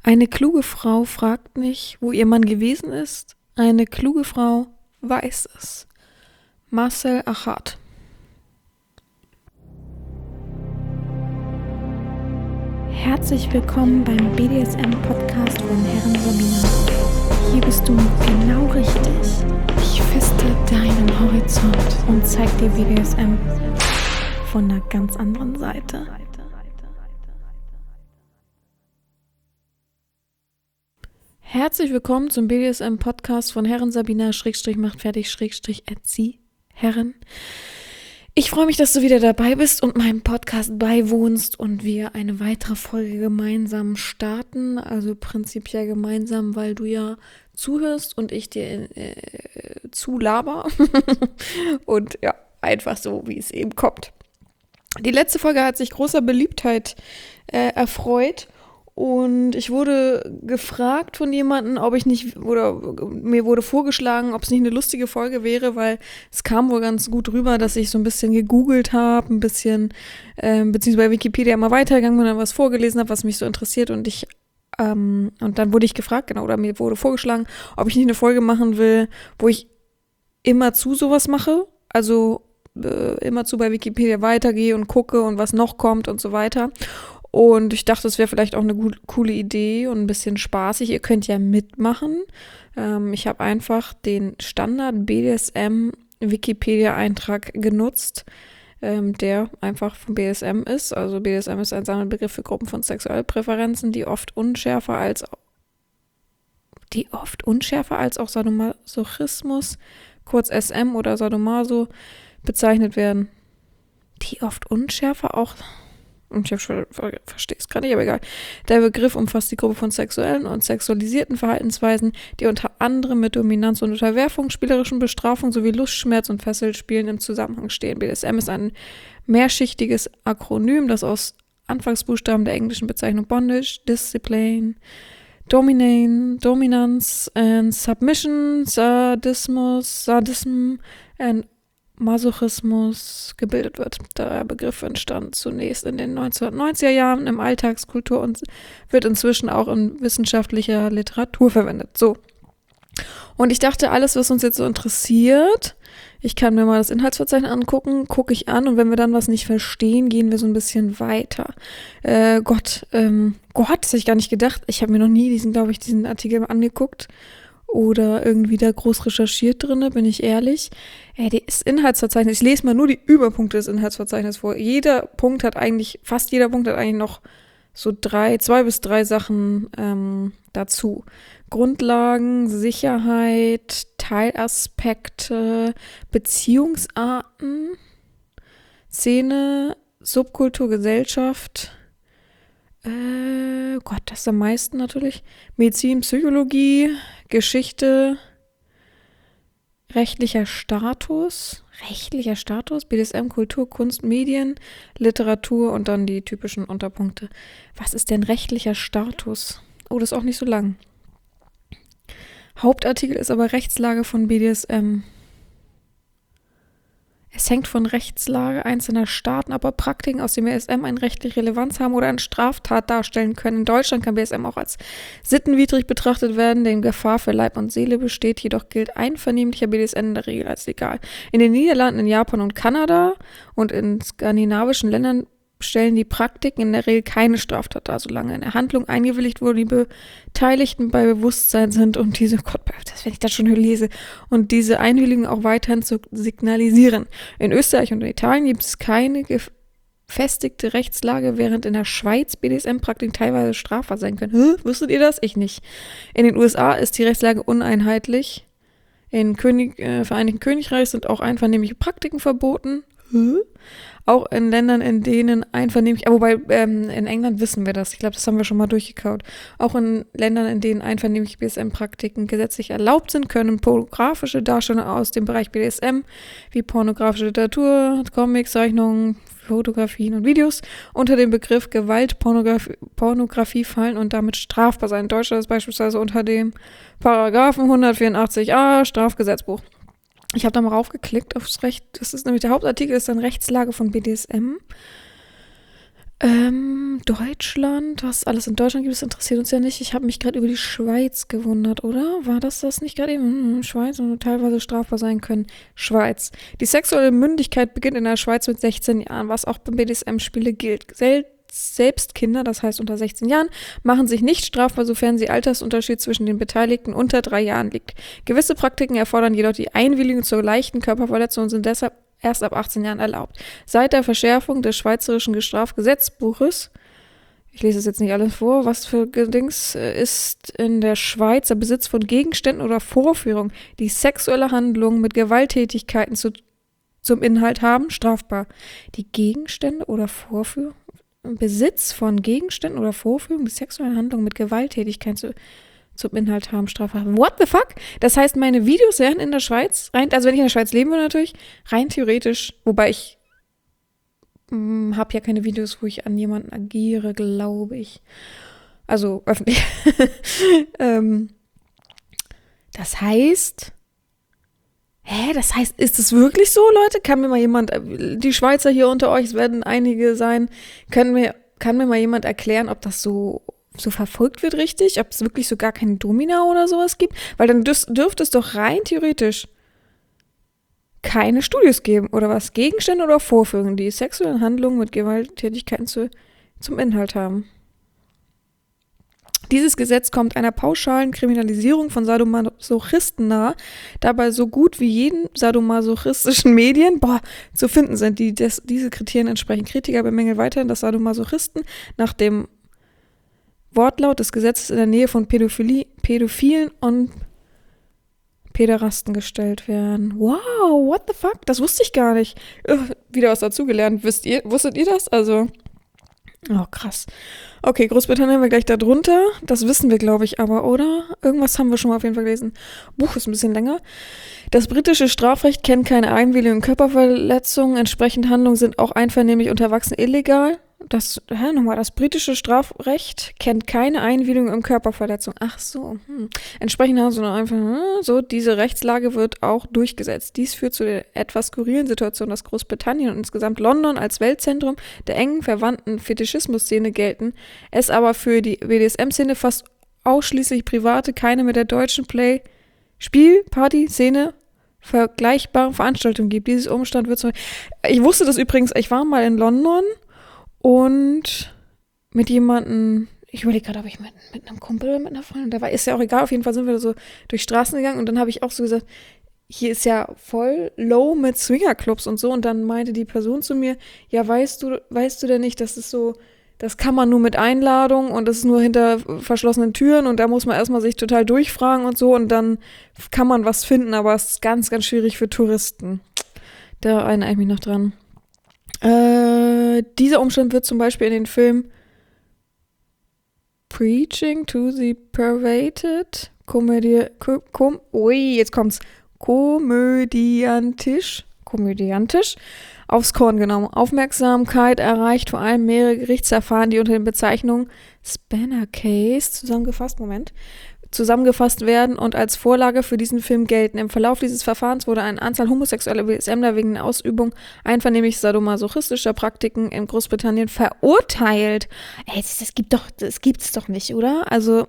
Eine kluge Frau fragt nicht, wo ihr Mann gewesen ist. Eine kluge Frau weiß es. Marcel Achard. Herzlich willkommen beim BDSM-Podcast von Herren Sabina. Hier bist du genau richtig. Ich feste deinen Horizont und zeig dir BDSM von einer ganz anderen Seite. Herzlich willkommen zum BDSM-Podcast von Herren Sabina /macht fertig /erzieh Herren. Ich freue mich, dass du wieder dabei bist und meinem Podcast beiwohnst und wir eine weitere Folge gemeinsam starten. Also prinzipiell gemeinsam, weil du ja zuhörst und ich dir zulaber. Und ja, einfach so, wie es eben kommt. Die letzte Folge hat sich großer Beliebtheit erfreut. Und ich wurde gefragt von jemandem, ob ich nicht, oder mir wurde vorgeschlagen, ob es nicht eine lustige Folge wäre, weil es kam wohl ganz gut rüber, dass ich so ein bisschen gegoogelt habe, ein bisschen, beziehungsweise bei Wikipedia mal weitergegangen bin und dann was vorgelesen habe, was mich so interessiert und dann wurde ich gefragt, genau, oder mir wurde vorgeschlagen, ob ich nicht eine Folge machen will, wo ich immerzu sowas mache, also immerzu bei Wikipedia weitergehe und gucke und was noch kommt und so weiter. Und ich dachte, das wäre vielleicht auch eine coole Idee und ein bisschen spaßig. Ihr könnt ja mitmachen. Ich habe einfach den Standard BDSM Wikipedia-Eintrag genutzt, der einfach von BDSM ist. Also BDSM ist ein Sammelbegriff für Gruppen von Sexualpräferenzen, die oft unschärfer als auch Sadomasochismus, kurz SM oder Sadomaso, bezeichnet werden. Die oft unschärfer auch... Und ich verstehe es gerade nicht, aber egal. Der Begriff umfasst die Gruppe von sexuellen und sexualisierten Verhaltensweisen, die unter anderem mit Dominanz und Unterwerfung, spielerischen Bestrafung sowie Lustschmerz und Fesselspielen im Zusammenhang stehen. BDSM ist ein mehrschichtiges Akronym, das aus Anfangsbuchstaben der englischen Bezeichnung Bondage, Discipline, Dominance and Submission, Sadism and Masochismus gebildet wird. Der Begriff entstand zunächst in den 1990er Jahren im Alltagskultur und wird inzwischen auch in wissenschaftlicher Literatur verwendet. So. Und ich dachte, alles, was uns jetzt so interessiert, ich kann mir mal das Inhaltsverzeichnis angucken, gucke ich an und wenn wir dann was nicht verstehen, gehen wir so ein bisschen weiter. Gott, das habe ich gar nicht gedacht. Ich habe mir noch nie diesen Artikel angeguckt. Oder irgendwie da groß recherchiert drin, bin ich ehrlich. Das Inhaltsverzeichnis, ich lese mal nur die Überpunkte des Inhaltsverzeichnisses vor. Fast jeder Punkt hat eigentlich noch so 2 bis 3 Sachen dazu. Grundlagen, Sicherheit, Teilaspekte, Beziehungsarten, Szene, Subkultur, Gesellschaft, das ist am meisten natürlich. Medizin, Psychologie, Geschichte, rechtlicher Status, BDSM, Kultur, Kunst, Medien, Literatur und dann die typischen Unterpunkte. Was ist denn rechtlicher Status? Oh, das ist auch nicht so lang. Hauptartikel ist aber Rechtslage von BDSM. Es hängt von Rechtslage einzelner Staaten ab, ob Praktiken aus dem BDSM eine rechtliche Relevanz haben oder eine Straftat darstellen können. In Deutschland kann BDSM auch als sittenwidrig betrachtet werden, denn Gefahr für Leib und Seele besteht, jedoch gilt einvernehmlicher BDSM in der Regel als legal. In den Niederlanden, in Japan und Kanada und in skandinavischen Ländern stellen die Praktiken in der Regel keine Straftat dar, solange eine Handlung eingewilligt wurde, die Beteiligten bei Bewusstsein sind und diese, wenn ich das schon lese, und diese Einwilligung auch weiterhin zu signalisieren. In Österreich und in Italien gibt es keine gefestigte Rechtslage, während in der Schweiz BDSM-Praktiken teilweise strafbar sein können. Wusstet ihr das? Ich nicht. In den USA ist die Rechtslage uneinheitlich. Im Vereinigten Königreich sind auch einvernehmliche Praktiken verboten. Auch in Ländern, in denen einvernehmlich, wobei in England wissen wir das, ich glaube, das haben wir schon mal durchgekaut. Auch in Ländern, in denen einvernehmliche BDSM-Praktiken gesetzlich erlaubt sind, können pornografische Darstellungen aus dem Bereich BDSM, wie pornografische Literatur, Comics, Zeichnungen, Fotografien und Videos, unter dem Begriff Gewaltpornografie fallen und damit strafbar sein. In Deutschland ist beispielsweise unter dem Paragraphen 184a Strafgesetzbuch. Ich habe da mal raufgeklickt aufs Recht. Das ist nämlich der Hauptartikel, ist dann Rechtslage von BDSM. Deutschland, was alles in Deutschland gibt, das interessiert uns ja nicht. Ich habe mich gerade über die Schweiz gewundert, oder? War das nicht gerade eben? Schweiz und teilweise strafbar sein können. Schweiz. Die sexuelle Mündigkeit beginnt in der Schweiz mit 16 Jahren, was auch beim BDSM-Spiele gilt. Selbst Kinder, das heißt unter 16 Jahren, machen sich nicht strafbar, sofern sie Altersunterschied zwischen den Beteiligten unter 3 Jahren liegt. Gewisse Praktiken erfordern jedoch die Einwilligung zur leichten Körperverletzung und sind deshalb erst ab 18 Jahren erlaubt. Seit der Verschärfung des schweizerischen Strafgesetzbuches, ich lese es jetzt nicht alles vor, was für Dings ist in der Schweiz der Besitz von Gegenständen oder Vorführungen, die sexuelle Handlungen mit Gewalttätigkeiten zum Inhalt haben, strafbar. Die Gegenstände oder Vorführungen, Besitz von Gegenständen oder Vorführungen, die sexuelle Handlungen mit Gewalttätigkeiten zum Inhalt haben, strafbar. What the fuck? Das heißt, meine Videos wären in der Schweiz, also wenn ich in der Schweiz leben würde natürlich, rein theoretisch, wobei ich habe ja keine Videos, wo ich an jemanden agiere, glaube ich. Also öffentlich. Das heißt, das heißt, ist es wirklich so, Leute? Kann mir mal jemand, die Schweizer hier unter euch, es werden einige sein, kann mir mal jemand erklären, ob das so verfolgt wird richtig, ob es wirklich so gar keine Domina oder sowas gibt, weil dann dürfte es doch rein theoretisch keine Studios geben oder was, Gegenstände oder Vorführungen, die sexuellen Handlungen mit Gewalttätigkeiten zum Inhalt haben. Dieses Gesetz kommt einer pauschalen Kriminalisierung von Sadomasochisten nahe, dabei so gut wie jeden sadomasochistischen Medien zu finden sind, die diese Kriterien entsprechen. Kritiker bemängeln weiterhin, dass Sadomasochisten nach dem Wortlaut des Gesetzes in der Nähe von Pädophilen und Päderasten gestellt werden. Wow, what the fuck? Das wusste ich gar nicht. Wieder was dazugelernt. Wusstet ihr das? Also, krass. Okay, Großbritannien haben wir gleich da drunter. Das wissen wir, glaube ich, aber, oder? Irgendwas haben wir schon mal auf jeden Fall gelesen. Buch ist ein bisschen länger. Das britische Strafrecht kennt keine Einwilligung in Körperverletzungen. Entsprechend Handlungen sind auch einvernehmlich unter Erwachsenen illegal. Das britische Strafrecht kennt keine Einwilligung in Körperverletzung. Ach so. Entsprechend haben sie einfach diese Rechtslage wird auch durchgesetzt. Dies führt zu der etwas skurrilen Situation, dass Großbritannien und insgesamt London als Weltzentrum der engen verwandten Fetischismus-Szene gelten, es aber für die BDSM-Szene fast ausschließlich private, keine mit der deutschen Party-Szene vergleichbare Veranstaltungen gibt. Dieses Umstand wird ich wusste das übrigens, ich war mal in London und mit jemandem, ich überlege gerade, ob ich mit einem Kumpel oder mit einer Freundin, ist ja auch egal, auf jeden Fall sind wir so durch Straßen gegangen und dann habe ich auch so gesagt, hier ist ja voll low mit Swingerclubs und so und dann meinte die Person zu mir, ja, weißt du denn nicht, dass es so, das kann man nur mit Einladung und das ist nur hinter verschlossenen Türen und da muss man erstmal sich total durchfragen und so und dann kann man was finden, aber es ist ganz, ganz schwierig für Touristen. Da erinnere ich mich noch dran. Dieser Umstand wird zum Beispiel in den Film Preaching to the Perverted komödiantisch aufs Korn genommen. Aufmerksamkeit erreicht vor allem mehrere Gerichtsverfahren, die unter den Bezeichnungen Spanner Case zusammengefasst werden und als Vorlage für diesen Film gelten. Im Verlauf dieses Verfahrens wurde eine Anzahl homosexueller BDSMler wegen der Ausübung einvernehmlich sadomasochistischer Praktiken in Großbritannien verurteilt. Ey, das gibt's doch nicht, oder? Also,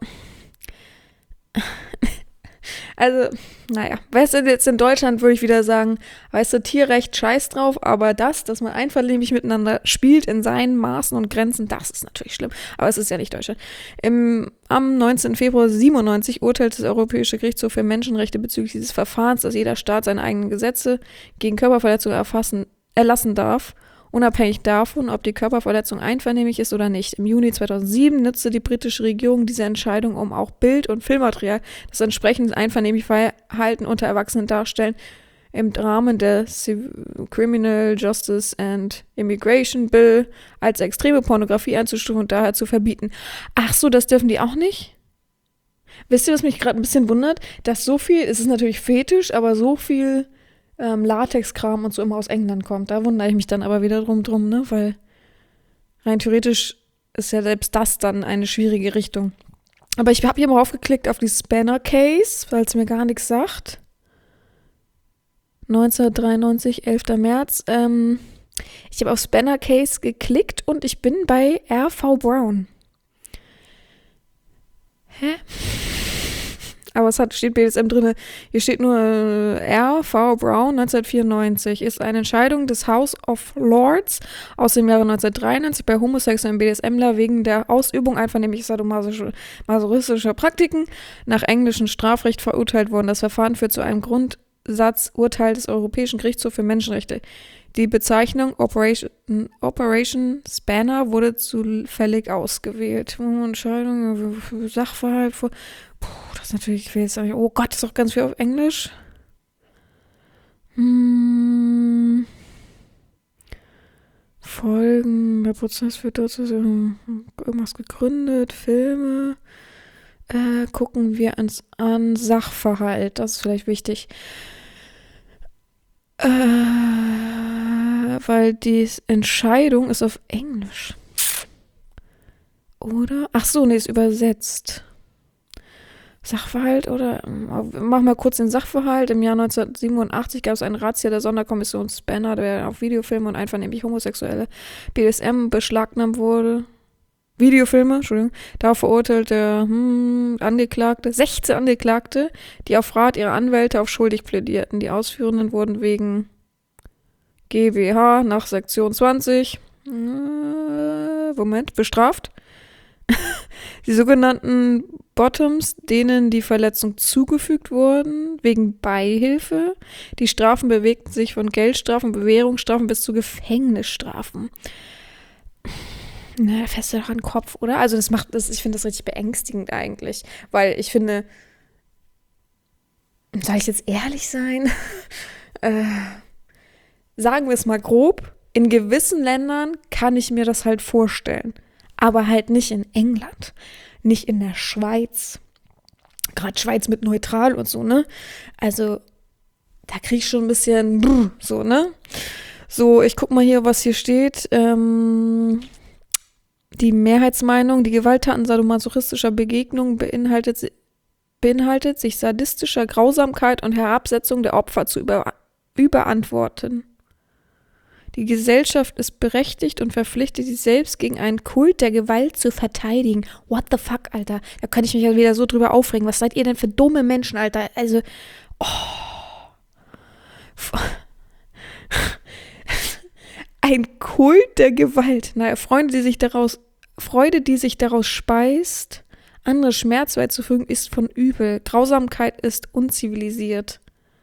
naja, weißt du, jetzt in Deutschland würde ich wieder sagen, weißt du, Tierrecht, scheiß drauf, aber dass man einvernehmlich miteinander spielt in seinen Maßen und Grenzen, das ist natürlich schlimm, aber es ist ja nicht Deutschland. Am 19. Februar 1997 urteilte das Europäische Gerichtshof für Menschenrechte bezüglich dieses Verfahrens, dass jeder Staat seine eigenen Gesetze gegen Körperverletzungen erlassen darf, unabhängig davon, ob die Körperverletzung einvernehmlich ist oder nicht. Im Juni 2007 nutzte die britische Regierung diese Entscheidung, um auch Bild- und Filmmaterial, das entsprechend einvernehmlich Verhalten unter Erwachsenen darstellen, im Rahmen der Criminal Justice and Immigration Bill als extreme Pornografie einzustufen und daher zu verbieten. Ach so, das dürfen die auch nicht? Wisst ihr, was mich gerade ein bisschen wundert? Dass so viel, es ist natürlich Fetisch, aber so viel Latexkram und so immer aus England kommt. Da wundere ich mich dann aber wieder drum, ne? Weil rein theoretisch ist ja selbst das dann eine schwierige Richtung. Aber ich habe hier mal aufgeklickt auf die Spanner Case, weil es mir gar nichts sagt. 1993, 11. März. Ich habe auf Spanner Case geklickt und ich bin bei R.V. Brown. Hä? Aber steht BDSM drin. Hier steht nur R.V. Brown 1994 ist eine Entscheidung des House of Lords aus dem Jahre 1993 bei homosexuellen BDSMler wegen der Ausübung einvernehmlich sadomasochistischer Praktiken nach englischem Strafrecht verurteilt worden. Das Verfahren führt zu einem Grundsatzurteil des Europäischen Gerichtshofs für Menschenrechte. Die Bezeichnung Operation Spanner wurde zufällig ausgewählt. Entscheidung, Sachverhalt, das ist natürlich, ich will jetzt sagen, oh Gott, ist auch ganz viel auf Englisch. Folgen, der Prozess wird dazu irgendwas gegründet, Filme. Gucken wir uns an Sachverhalt, das ist vielleicht wichtig. Weil die Entscheidung ist auf Englisch. Oder? Ach so, nee, ist übersetzt. Sachverhalt oder? Mach mal kurz den Sachverhalt. Im Jahr 1987 gab es einen Razzia der Sonderkommission Spanner, der auf Videofilme und einvernehmlich homosexuelle BDSM beschlagnahmt wurde. Videofilme, Entschuldigung. Darauf verurteilte Angeklagte, 16 Angeklagte, die auf Rat ihrer Anwälte auf schuldig plädierten. Die Ausführenden wurden wegen GWH nach Sektion 20 bestraft. Die sogenannten Bottoms, denen die Verletzung zugefügt wurden, wegen Beihilfe. Die Strafen bewegten sich von Geldstrafen, Bewährungsstrafen bis zu Gefängnisstrafen. Na, fest doch an den Kopf, oder? Also ich finde das richtig beängstigend eigentlich, weil ich finde, soll ich jetzt ehrlich sein? Sagen wir es mal grob, in gewissen Ländern kann ich mir das halt vorstellen. Aber halt nicht in England, nicht in der Schweiz. Gerade Schweiz mit neutral und so, ne? Also, da krieg ich schon ein bisschen so, ne? So, ich guck mal hier, was hier steht. Die Mehrheitsmeinung, die Gewalttaten sadomasochistischer Begegnung beinhaltet sich sadistischer Grausamkeit und Herabsetzung der Opfer zu überantworten. Die Gesellschaft ist berechtigt und verpflichtet, sich selbst gegen einen Kult der Gewalt zu verteidigen. What the fuck, Alter? Da kann ich mich ja wieder so drüber aufregen. Was seid ihr denn für dumme Menschen, Alter? Also, ein Kult der Gewalt. Naja, Freude, die sich daraus speist, andere Schmerz beizufügen, ist von Übel. Grausamkeit ist unzivilisiert.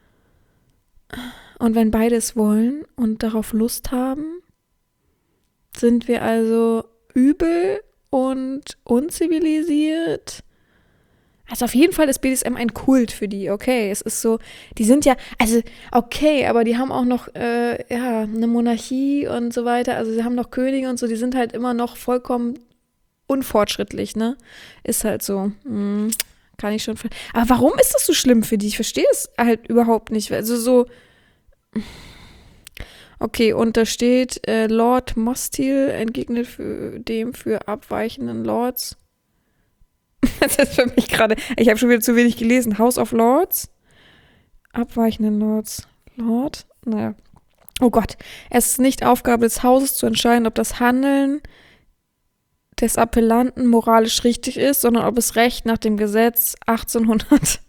Und wenn beides wollen und darauf Lust haben, sind wir also übel und unzivilisiert. Also auf jeden Fall ist BDSM ein Kult für die, okay. Es ist so, die sind ja, also okay, aber die haben auch noch eine Monarchie und so weiter. Also sie haben noch Könige und so, die sind halt immer noch vollkommen unfortschrittlich, ne? Ist halt so, kann ich schon. Aber warum ist das so schlimm für die? Ich verstehe es halt überhaupt nicht. Also so, okay, und da steht, Lord Mostil entgegnet dem für abweichenden Lords. Das ist für mich gerade, ich habe schon wieder zu wenig gelesen. House of Lords. Abweichenden Lords. Lord? Naja. Oh Gott. Es ist nicht Aufgabe des Hauses zu entscheiden, ob das Handeln des Appellanten moralisch richtig ist, sondern ob es Recht nach dem Gesetz 1861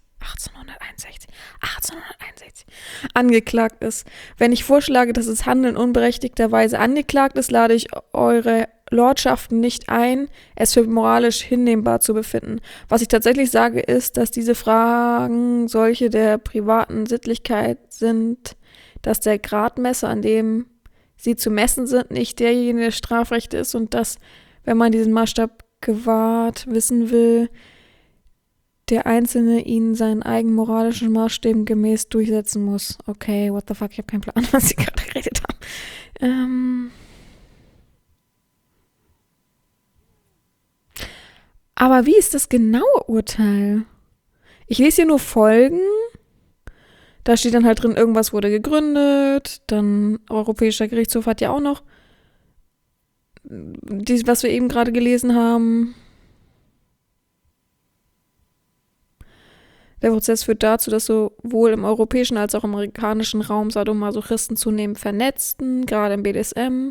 angeklagt ist. Wenn ich vorschlage, dass das Handeln unberechtigterweise angeklagt ist, lade ich eure Lordschaften nicht ein, es für moralisch hinnehmbar zu befinden. Was ich tatsächlich sage, ist, dass diese Fragen solche der privaten Sittlichkeit sind, dass der Gradmesser, an dem sie zu messen sind, nicht derjenige des Strafrechts ist und dass, wenn man diesen Maßstab gewahrt wissen will, der Einzelne ihn seinen eigenen moralischen Maßstäben gemäß durchsetzen muss. Okay, what the fuck, ich habe keinen Plan, was sie gerade geredet haben. Aber wie ist das genaue Urteil? Ich lese hier nur Folgen. Da steht dann halt drin, irgendwas wurde gegründet. Dann Europäischer Gerichtshof hat ja auch noch was wir eben gerade gelesen haben. Der Prozess führt dazu, dass sowohl im europäischen als auch im amerikanischen Raum Sadomasochisten zunehmend vernetzten, gerade im BDSM.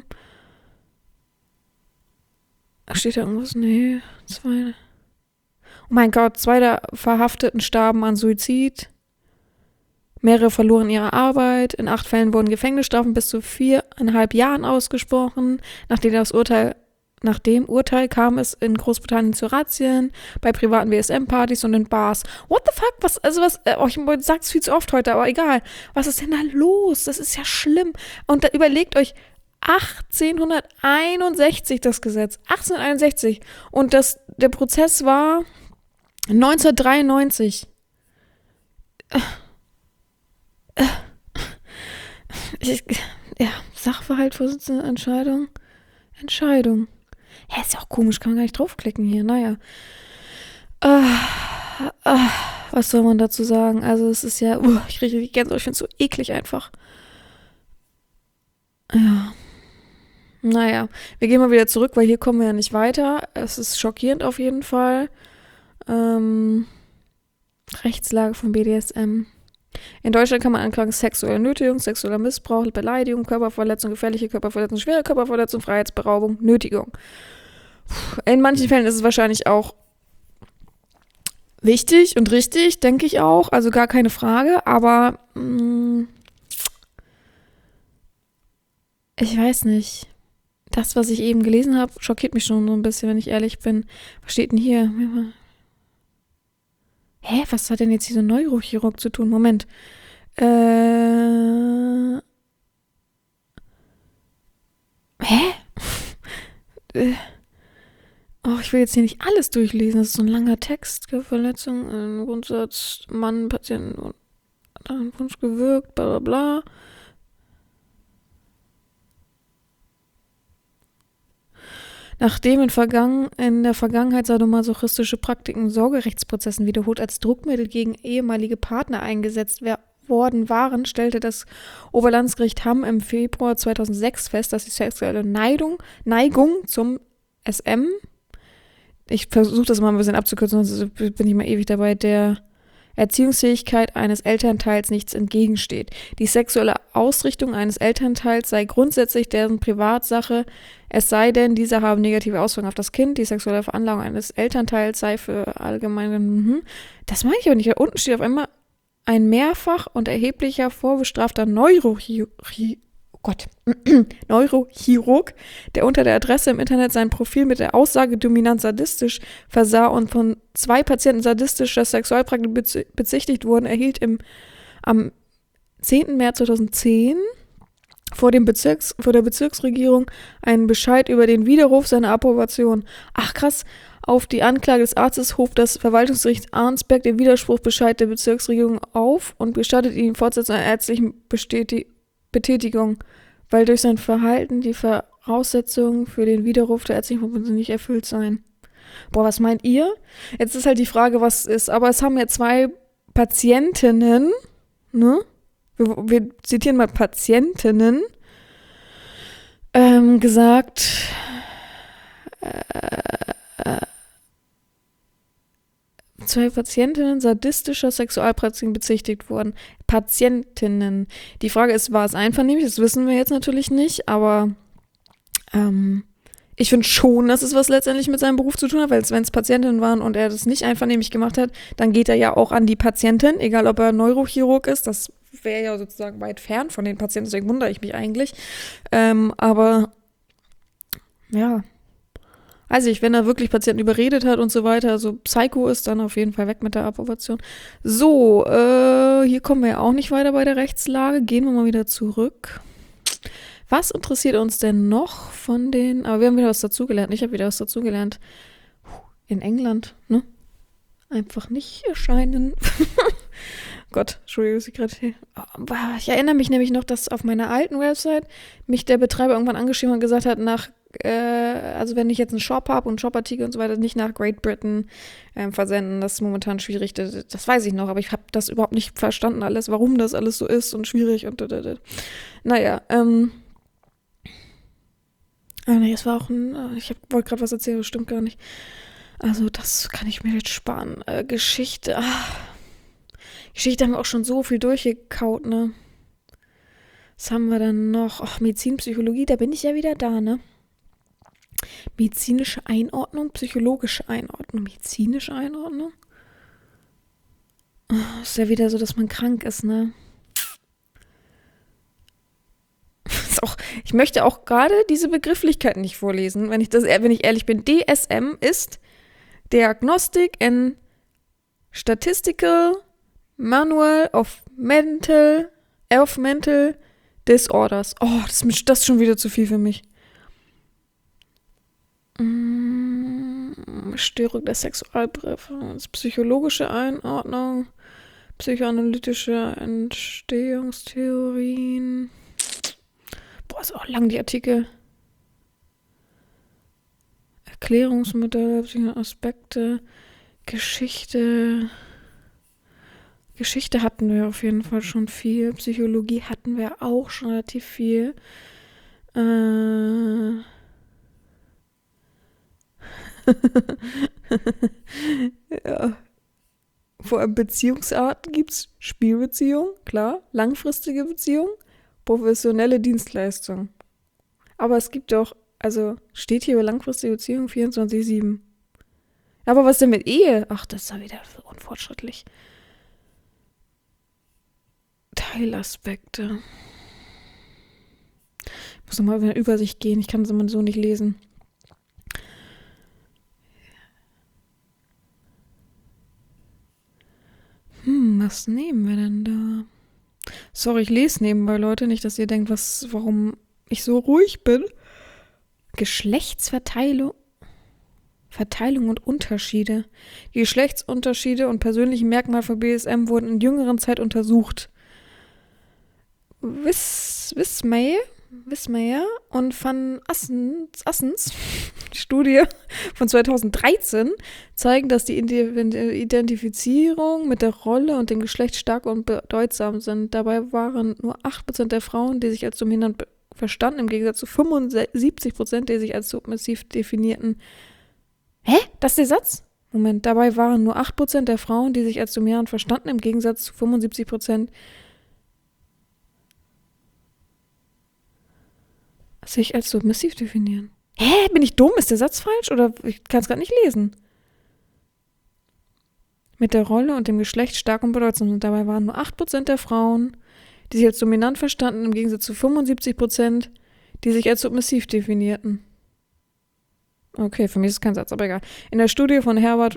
Steht da irgendwas? Nee. Oh mein Gott, 2 der Verhafteten starben an Suizid. Mehrere verloren ihre Arbeit. In 8 Fällen wurden Gefängnisstrafen bis zu 4,5 Jahren ausgesprochen. Nach dem Urteil kam es in Großbritannien zu Razzien, bei privaten BDSM-Partys und in Bars. What the fuck? Ich sag's viel zu oft heute, aber egal. Was ist denn da los? Das ist ja schlimm. Und da überlegt euch, 1861 das Gesetz. 1861. Und der Prozess war 1993. Sachverhaltvorsitzende Entscheidung. Ja, ist ja auch komisch, kann man gar nicht draufklicken hier. Naja. Was soll man dazu sagen? Also es ist ja, ich kriege die Gänsehaut, ich finde es so eklig einfach. Ja. Naja, wir gehen mal wieder zurück, weil hier kommen wir ja nicht weiter. Es ist schockierend auf jeden Fall. Rechtslage von BDSM. In Deutschland kann man anklagen sexuelle Nötigung, sexueller Missbrauch, Beleidigung, Körperverletzung, gefährliche Körperverletzung, schwere Körperverletzung, Freiheitsberaubung, Nötigung. In manchen Fällen ist es wahrscheinlich auch wichtig und richtig, denke ich auch. Also gar keine Frage, aber ich weiß nicht. Das, was ich eben gelesen habe, schockiert mich schon so ein bisschen, wenn ich ehrlich bin. Was steht denn hier? Hä, was hat denn jetzt hier so ein Neurochirurg zu tun? Moment. Hä? Ich will jetzt hier nicht alles durchlesen. Das ist so ein langer Text. Verletzung, ein Grundsatz, Mann, Patienten und ein Wunsch gewirkt, bla bla bla. Nachdem in der Vergangenheit sadomasochistische Praktiken in Sorgerechtsprozessen wiederholt als Druckmittel gegen ehemalige Partner eingesetzt worden waren, stellte das Oberlandesgericht Hamm im Februar 2006 fest, dass die sexuelle Neigung zum SM, ich versuche das mal ein bisschen abzukürzen, sonst bin ich mal ewig dabei, der Erziehungsfähigkeit eines Elternteils nichts entgegensteht. Die sexuelle Ausrichtung eines Elternteils sei grundsätzlich deren Privatsache, es sei denn, diese haben negative Auswirkungen auf das Kind. Die sexuelle Veranlagung eines Elternteils sei für allgemeine... Das meine ich aber nicht. Da unten steht auf einmal ein mehrfach und erheblicher vorbestrafter Neurochirurg, der unter der Adresse im Internet sein Profil mit der Aussage dominant sadistisch versah und von 2 Patienten sadistischer Sexualpraktik bezichtigt wurden, erhielt am 10. März 2010 vor der Bezirksregierung einen Bescheid über den Widerruf seiner Approbation. Ach krass, auf die Anklage des Arztes hob das Verwaltungsgericht Arnsberg den Widerspruchbescheid der Bezirksregierung auf und gestattet ihm Fortsetzung einer ärztlichen Betätigung, weil durch sein Verhalten die Voraussetzungen für den Widerruf der ärztlichen Betätigung nicht erfüllt seien. Boah, was meint ihr? Jetzt ist halt die Frage, was ist, aber es haben ja 2 Patientinnen, ne? Wir zitieren mal Patientinnen, gesagt, 2 Patientinnen sadistischer Sexualpraktiken bezichtigt wurden. Patientinnen. Die Frage ist, war es einvernehmlich? Das wissen wir jetzt natürlich nicht, aber ich finde schon, dass es was letztendlich mit seinem Beruf zu tun hat, weil wenn es Patientinnen waren und er das nicht einvernehmlich gemacht hat, dann geht er ja auch an die Patientin, egal ob er Neurochirurg ist, das wäre ja sozusagen weit fern von den Patienten, deswegen wundere ich mich eigentlich. Aber ja, also wenn er wirklich Patienten überredet hat und so weiter, so Psycho ist, dann auf jeden Fall weg mit der Approbation. So, hier kommen wir ja auch nicht weiter bei der Rechtslage. Gehen wir mal wieder zurück. Was interessiert uns denn noch von den, aber wir haben wieder was dazugelernt. Ich habe wieder was dazugelernt. In England, ne? Einfach nicht erscheinen. Gott, Entschuldigung, dass ich gerade hier. Ich erinnere mich nämlich noch, dass auf meiner alten Website mich der Betreiber irgendwann angeschrieben und gesagt hat, also wenn ich jetzt einen Shop habe und Shopartikel und so weiter, nicht nach Great Britain versenden, das ist momentan schwierig. Das weiß ich noch, aber ich habe das überhaupt nicht verstanden alles, warum das alles so ist und schwierig und Naja, nee, es war auch ich wollte gerade was erzählen, das stimmt gar nicht. Also das kann ich mir jetzt sparen. Geschichte, Geschichte haben wir auch schon so viel durchgekaut, ne? Was haben wir dann noch? Ach, Medizin, Psychologie, da bin ich ja wieder da, ne? Medizinische Einordnung, psychologische Einordnung, medizinische Einordnung? Ist ja wieder so, dass man krank ist, ne? Ich möchte auch gerade diese Begrifflichkeit nicht vorlesen, wenn ich ehrlich bin. DSM ist Diagnostic and Statistical Manual of Mental Disorders. Oh, das ist schon wieder zu viel für mich. Störung der Sexualpräferenz, psychologische Einordnung, psychoanalytische Entstehungstheorien. Boah, ist auch lang die Artikel. Erklärungsmodelle, Aspekte, Geschichte. Geschichte hatten wir auf jeden Fall schon viel. Psychologie hatten wir auch schon relativ viel. Ja. Vor allem Beziehungsarten gibt es Spielbeziehung, klar, langfristige Beziehung, professionelle Dienstleistung. Aber es gibt doch, also steht hier über langfristige Beziehung 24/7. Aber was denn mit Ehe? Ach, das ist ja wieder so unfortschrittlich. Teilaspekte. Ich muss nochmal über eine Übersicht gehen, ich kann es immer so nicht lesen. Was nehmen wir denn da? Sorry, ich lese nebenbei, Leute, nicht, dass ihr denkt, warum ich so ruhig bin. Geschlechtsverteilung und Unterschiede. Die Geschlechtsunterschiede und persönlichen Merkmale von BDSM wurden in jüngeren Zeit untersucht. Wismayer und Van Assens Studie von 2013 zeigen, dass die Identifizierung mit der Rolle und dem Geschlecht stark und bedeutsam sind. Dabei waren nur 8% der Frauen, die sich als dominant verstanden, im Gegensatz zu 75%, die sich als submissiv definierten. Hä? Das ist der Satz? Moment, dabei waren nur 8% der Frauen, die sich als dominant verstanden, im Gegensatz zu 75%, sich als submissiv definieren. Hä? Bin ich dumm? Ist der Satz falsch? Oder ich kann es gerade nicht lesen. Mit der Rolle und dem Geschlecht stark und bedeutsam sind. Dabei waren nur 8% der Frauen, die sich als dominant verstanden, im Gegensatz zu 75%, die sich als submissiv definierten. Okay, für mich ist es kein Satz, aber egal. In der Studie von Herbert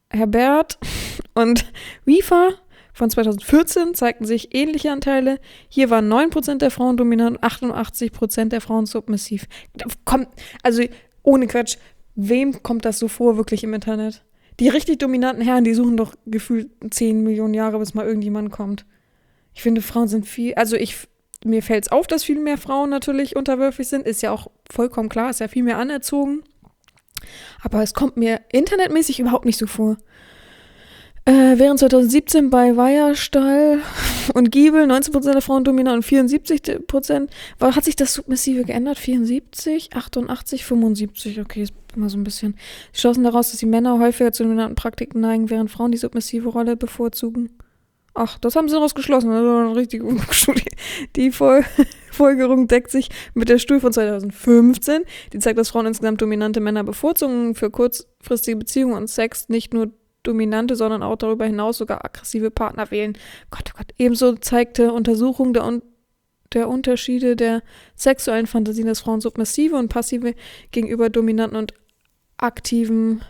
und Wiefer von 2014 zeigten sich ähnliche Anteile. Hier waren 9% der Frauen dominant und 88% der Frauen submissiv. Also ohne Quatsch, wem kommt das so vor wirklich im Internet? Die richtig dominanten Herren, die suchen doch gefühlt 10 Millionen Jahre, bis mal irgendjemand kommt. Ich finde, Frauen sind mir fällt es auf, dass viel mehr Frauen natürlich unterwürfig sind. Ist ja auch vollkommen klar, ist ja viel mehr anerzogen. Aber es kommt mir internetmäßig überhaupt nicht so vor. Während 2017 bei Weierstall und Giebel 19% der Frauen dominant und 74%, hat sich das Submissive geändert? 74, 88, 75, okay, ist immer so ein bisschen. Sie schlossen daraus, dass die Männer häufiger zu dominanten Praktiken neigen, während Frauen die submissive Rolle bevorzugen. Ach, das haben sie daraus geschlossen, das war eine richtige Studie. Die Folgerung deckt sich mit der Studie von 2015, die zeigt, dass Frauen insgesamt dominante Männer bevorzugen, für kurzfristige Beziehungen und Sex nicht nur dominante, sondern auch darüber hinaus sogar aggressive Partner wählen. Gott, oh Gott. Ebenso zeigte Untersuchung der Unterschiede der sexuellen Fantasien, dass Frauen submissive und passive gegenüber dominanten und aktiven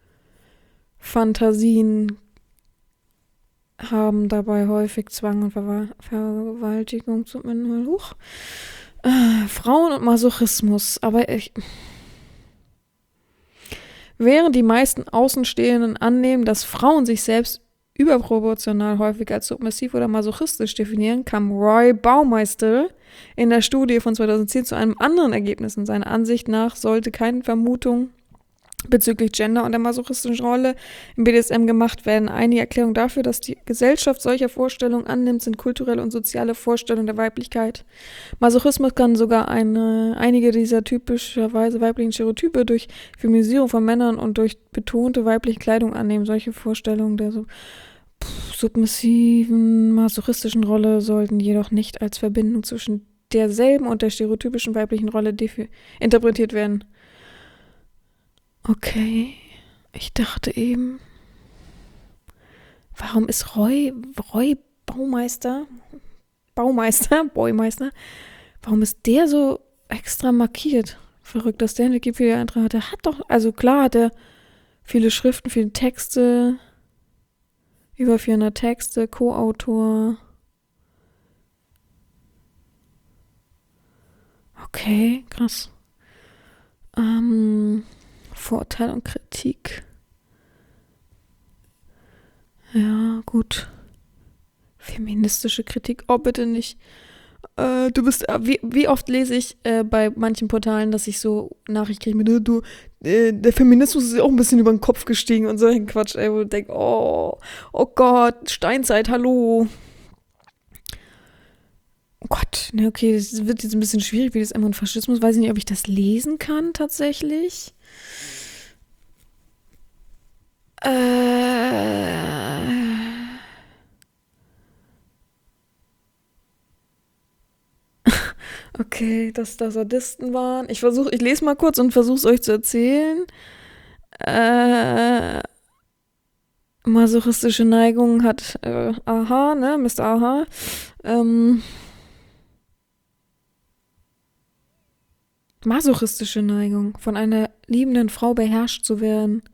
Fantasien haben, dabei häufig Zwang und Vergewaltigung zumindest. Frauen und Masochismus. Aber während die meisten Außenstehenden annehmen, dass Frauen sich selbst überproportional häufig als submissiv oder masochistisch definieren, kam Roy Baumeister in der Studie von 2010 zu einem anderen Ergebnis. In seiner Ansicht nach sollte keine Vermutung bezüglich Gender und der masochistischen Rolle im BDSM gemacht werden. Eine Erklärung dafür, dass die Gesellschaft solcher Vorstellungen annimmt, sind kulturelle und soziale Vorstellungen der Weiblichkeit. Masochismus kann sogar einige dieser typischerweise weiblichen Stereotype durch Feminisierung von Männern und durch betonte weibliche Kleidung annehmen. Solche Vorstellungen der submissiven, masochistischen Rolle sollten jedoch nicht als Verbindung zwischen derselben und der stereotypischen weiblichen Rolle interpretiert werden. Okay, ich dachte eben, warum ist Roy Baumeister, warum ist der so extra markiert? Verrückt, dass der einen Wikipedia-Eintrag hat. Der hat doch, also klar hat er viele Schriften, viele Texte, über 400 Texte, Co-Autor. Okay, krass. Vorurteil und Kritik. Ja, gut. Feministische Kritik. Oh, bitte nicht. Du bist, wie oft lese ich bei manchen Portalen, dass ich so Nachrichten kriege mit, der Feminismus ist ja auch ein bisschen über den Kopf gestiegen und so ein Quatsch, ey, wo ich denke, oh Gott, Steinzeit, hallo. Oh Gott, ne, okay, das wird jetzt ein bisschen schwierig, wie das immer und Faschismus. Weiß ich nicht, ob ich das lesen kann, tatsächlich. Okay, dass da Sadisten waren. Ich lese mal kurz und versuche es euch zu erzählen. Masochistische Neigung hat Aha, ne, Mr. Aha. Masochistische Neigung, von einer liebenden Frau beherrscht zu werden.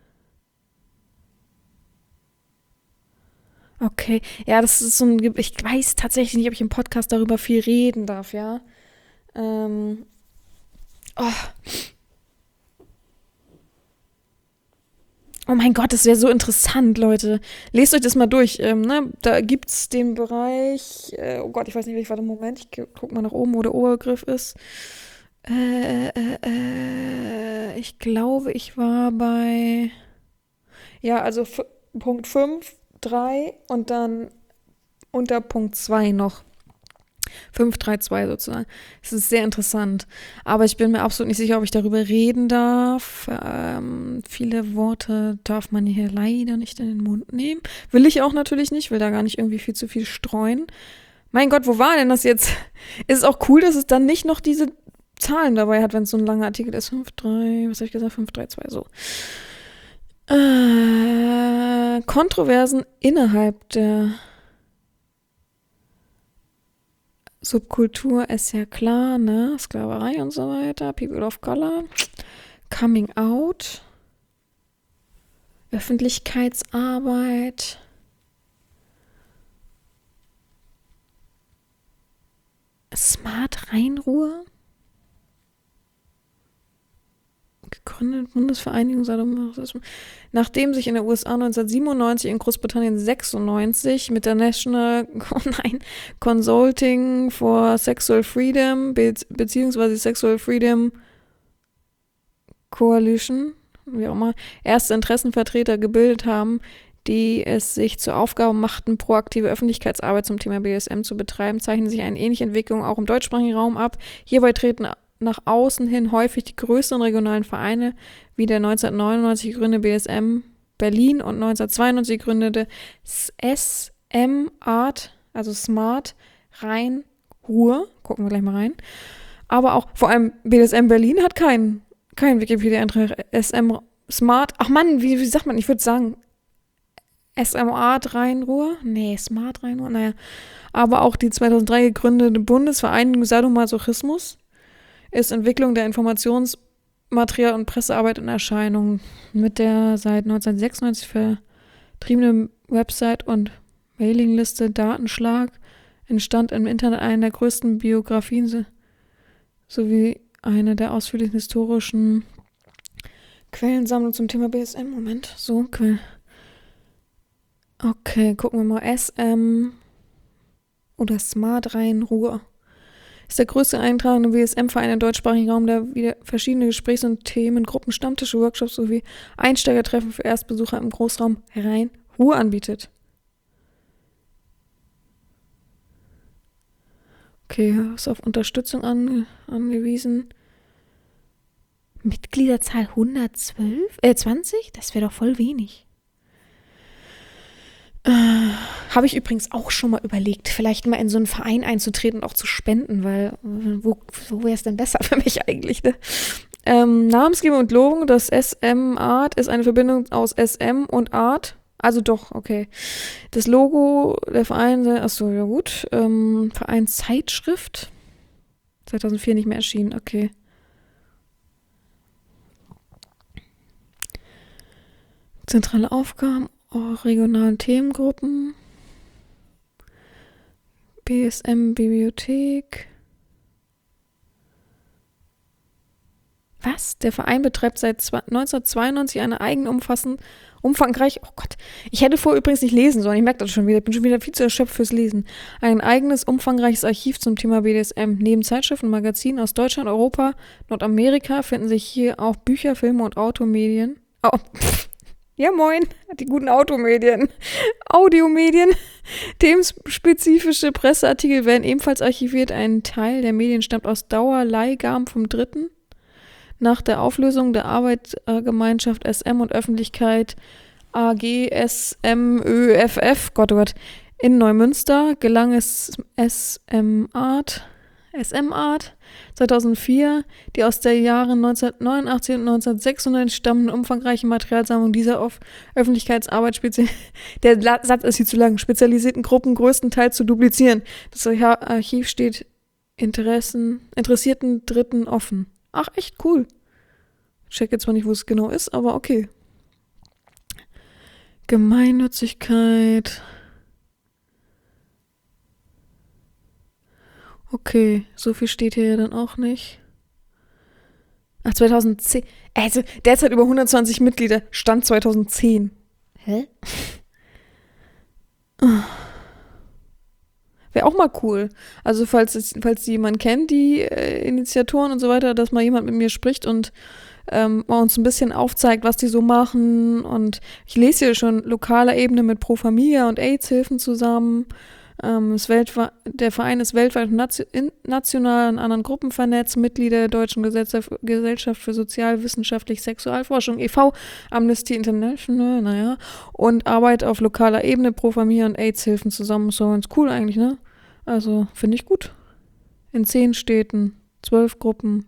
Okay, ja, das ist so ein, ich weiß tatsächlich nicht, ob ich im Podcast darüber viel reden darf, ja. Oh. Oh mein Gott, das wäre so interessant, Leute. Lest euch das mal durch. Ne? Da gibt es den Bereich, oh Gott, ich weiß nicht, warte, Moment, ich guck mal nach oben, wo der Obergriff ist. Ich glaube, ich war bei, ja, also Punkt 5, 3 und dann unter Punkt 2 noch. 532 sozusagen. Es ist sehr interessant. Aber ich bin mir absolut nicht sicher, ob ich darüber reden darf. Viele Worte darf man hier leider nicht in den Mund nehmen. Will ich auch natürlich nicht, will da gar nicht irgendwie viel zu viel streuen. Mein Gott, wo war denn das jetzt? Ist es auch cool, dass es dann nicht noch diese Zahlen dabei hat, wenn es so ein langer Artikel ist. 5.3, was habe ich gesagt? 5.3.2, so. Kontroversen innerhalb der Subkultur ist ja klar, ne? Sklaverei und so weiter, People of Color, Coming Out, Öffentlichkeitsarbeit, Smart Rheinruhr, gegründet Bundesvereinigung Sadomasochismus. Nachdem sich in den USA 1997, in Großbritannien 96 mit der National Consulting for Sexual Freedom beziehungsweise Sexual Freedom Coalition, wie auch immer, erste Interessenvertreter gebildet haben, die es sich zur Aufgabe machten, proaktive Öffentlichkeitsarbeit zum Thema BDSM zu betreiben, zeichnen sich eine ähnliche Entwicklung auch im deutschsprachigen Raum ab. Hierbei treten nach außen hin häufig die größeren regionalen Vereine wie der 1999 gegründete BDSM Berlin und 1992 gegründete SM Art, also Smart Rhein-Ruhr, gucken wir gleich mal rein, aber auch vor allem BDSM Berlin hat keinen Wikipedia-Eintrag, SM Smart, ach Mann, wie sagt man, ich würde sagen SM Art Rhein-Ruhr, nee, Smart Rhein-Ruhr, naja, aber auch die 2003 gegründete Bundesvereinigung Sadomasochismus ist Entwicklung der Informationsmaterial- und Pressearbeit in Erscheinung. Mit der seit 1996 vertriebenen Website und Mailingliste Datenschlag entstand im Internet eine der größten Biografien sowie eine der ausführlichen historischen Quellensammlungen zum Thema BSM. Moment, so, Quellen. Okay, gucken wir mal. SM oder Smart Rhein-Ruhr ist der größte eintragende BDSM-Verein im deutschsprachigen Raum, der wieder verschiedene Gesprächs- und Themengruppen, Stammtische, Workshops sowie Einsteigertreffen für Erstbesucher im Großraum Rhein-Ruhr anbietet. Okay, ist auf Unterstützung angewiesen. Mitgliederzahl 120? Das wäre doch voll wenig. Habe ich übrigens auch schon mal überlegt, vielleicht mal in so einen Verein einzutreten und auch zu spenden, weil wo wäre es denn besser für mich eigentlich, ne? Namensgebung und Lobung, das SM-Art ist eine Verbindung aus SM und Art. Also doch, okay. Das Logo der Verein, achso, ja gut. Vereinszeitschrift. 2004 nicht mehr erschienen, okay. Zentrale Aufgaben, regionalen Themengruppen. BSM-Bibliothek. Was? Der Verein betreibt seit 1992 eine umfangreich, oh Gott, ich hätte vorher übrigens nicht lesen sollen, ich merke das schon wieder, ich bin schon wieder viel zu erschöpft fürs Lesen. Ein eigenes, umfangreiches Archiv zum Thema BDSM. Neben Zeitschriften und Magazinen aus Deutschland, Europa, Nordamerika finden sich hier auch Bücher, Filme und Automedien. Oh, ja moin, die guten Automedien. Audiomedien. Themenspezifische Presseartikel werden ebenfalls archiviert. Ein Teil der Medien stammt aus Dauerleihgaben vom Dritten. Nach der Auflösung der Arbeitsgemeinschaft SM und Öffentlichkeit AG SMÖFF, Gott oh Gott, in Neumünster gelang es SM-Art 2004, die aus der Jahren 1989 und 1996 stammende umfangreiche Materialsammlung dieser Öffentlichkeitsarbeit der Satz ist hier zu lang, spezialisierten Gruppen größtenteils zu duplizieren. Das Archiv steht interessierten Dritten offen. Ach, echt cool. Ich check jetzt zwar nicht, wo es genau ist, aber okay. Gemeinnützigkeit. Okay, so viel steht hier ja dann auch nicht. Ach, 2010. Also, derzeit über 120 Mitglieder. Stand 2010. Hä? Wäre auch mal cool. Also falls jemand kennt, die Initiatoren und so weiter, dass mal jemand mit mir spricht und mal uns ein bisschen aufzeigt, was die so machen. Und ich lese hier schon lokaler Ebene mit Pro Familia und AIDS-Hilfen zusammen. Der Verein ist weltweit und national in anderen Gruppen vernetzt, Mitglieder der Deutschen Gesellschaft für sozialwissenschaftliche Sexualforschung, e.V., Amnesty International, naja, und arbeitet auf lokaler Ebene Pro Familia und AIDS-Hilfen zusammen. So ganz cool eigentlich, ne? Also, finde ich gut. In 10 Städten, 12 Gruppen.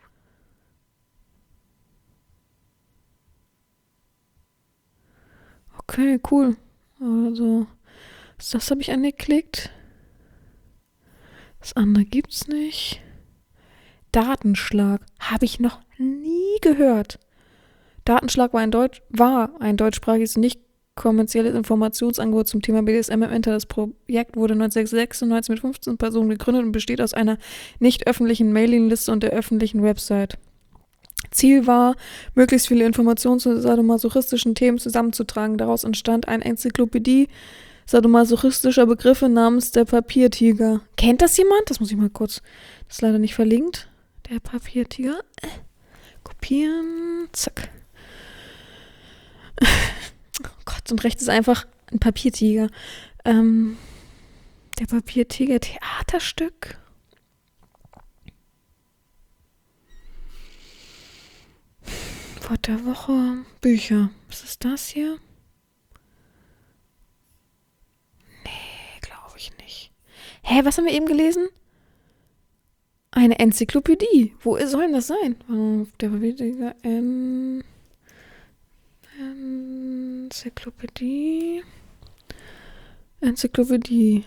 Okay, cool. Also, das habe ich angeklickt. Das andere gibt's nicht. Datenschlag habe ich noch nie gehört. Datenschlag war ein deutschsprachiges, nicht kommerzielles Informationsangebot zum Thema BDSM im Internet. Das Projekt wurde 1996 mit 15 Personen gegründet und besteht aus einer nicht öffentlichen Mailingliste und der öffentlichen Website. Ziel war, möglichst viele Informationen zu sadomasochistischen Themen zusammenzutragen. Daraus entstand eine Enzyklopädie sadomasochistischer Begriffe namens der Papiertiger. Kennt das jemand? Das muss ich mal kurz, das ist leider nicht verlinkt. Der Papiertiger. Kopieren, zack. Oh Gott, und rechts ist einfach ein Papiertiger. Der Papiertiger, Theaterstück. Wort der Woche, Bücher. Was ist das hier? Nee, glaube ich nicht. Hä, was haben wir eben gelesen? Eine Enzyklopädie. Wo soll denn das sein? Der Papiertiger, Enzyklopädie.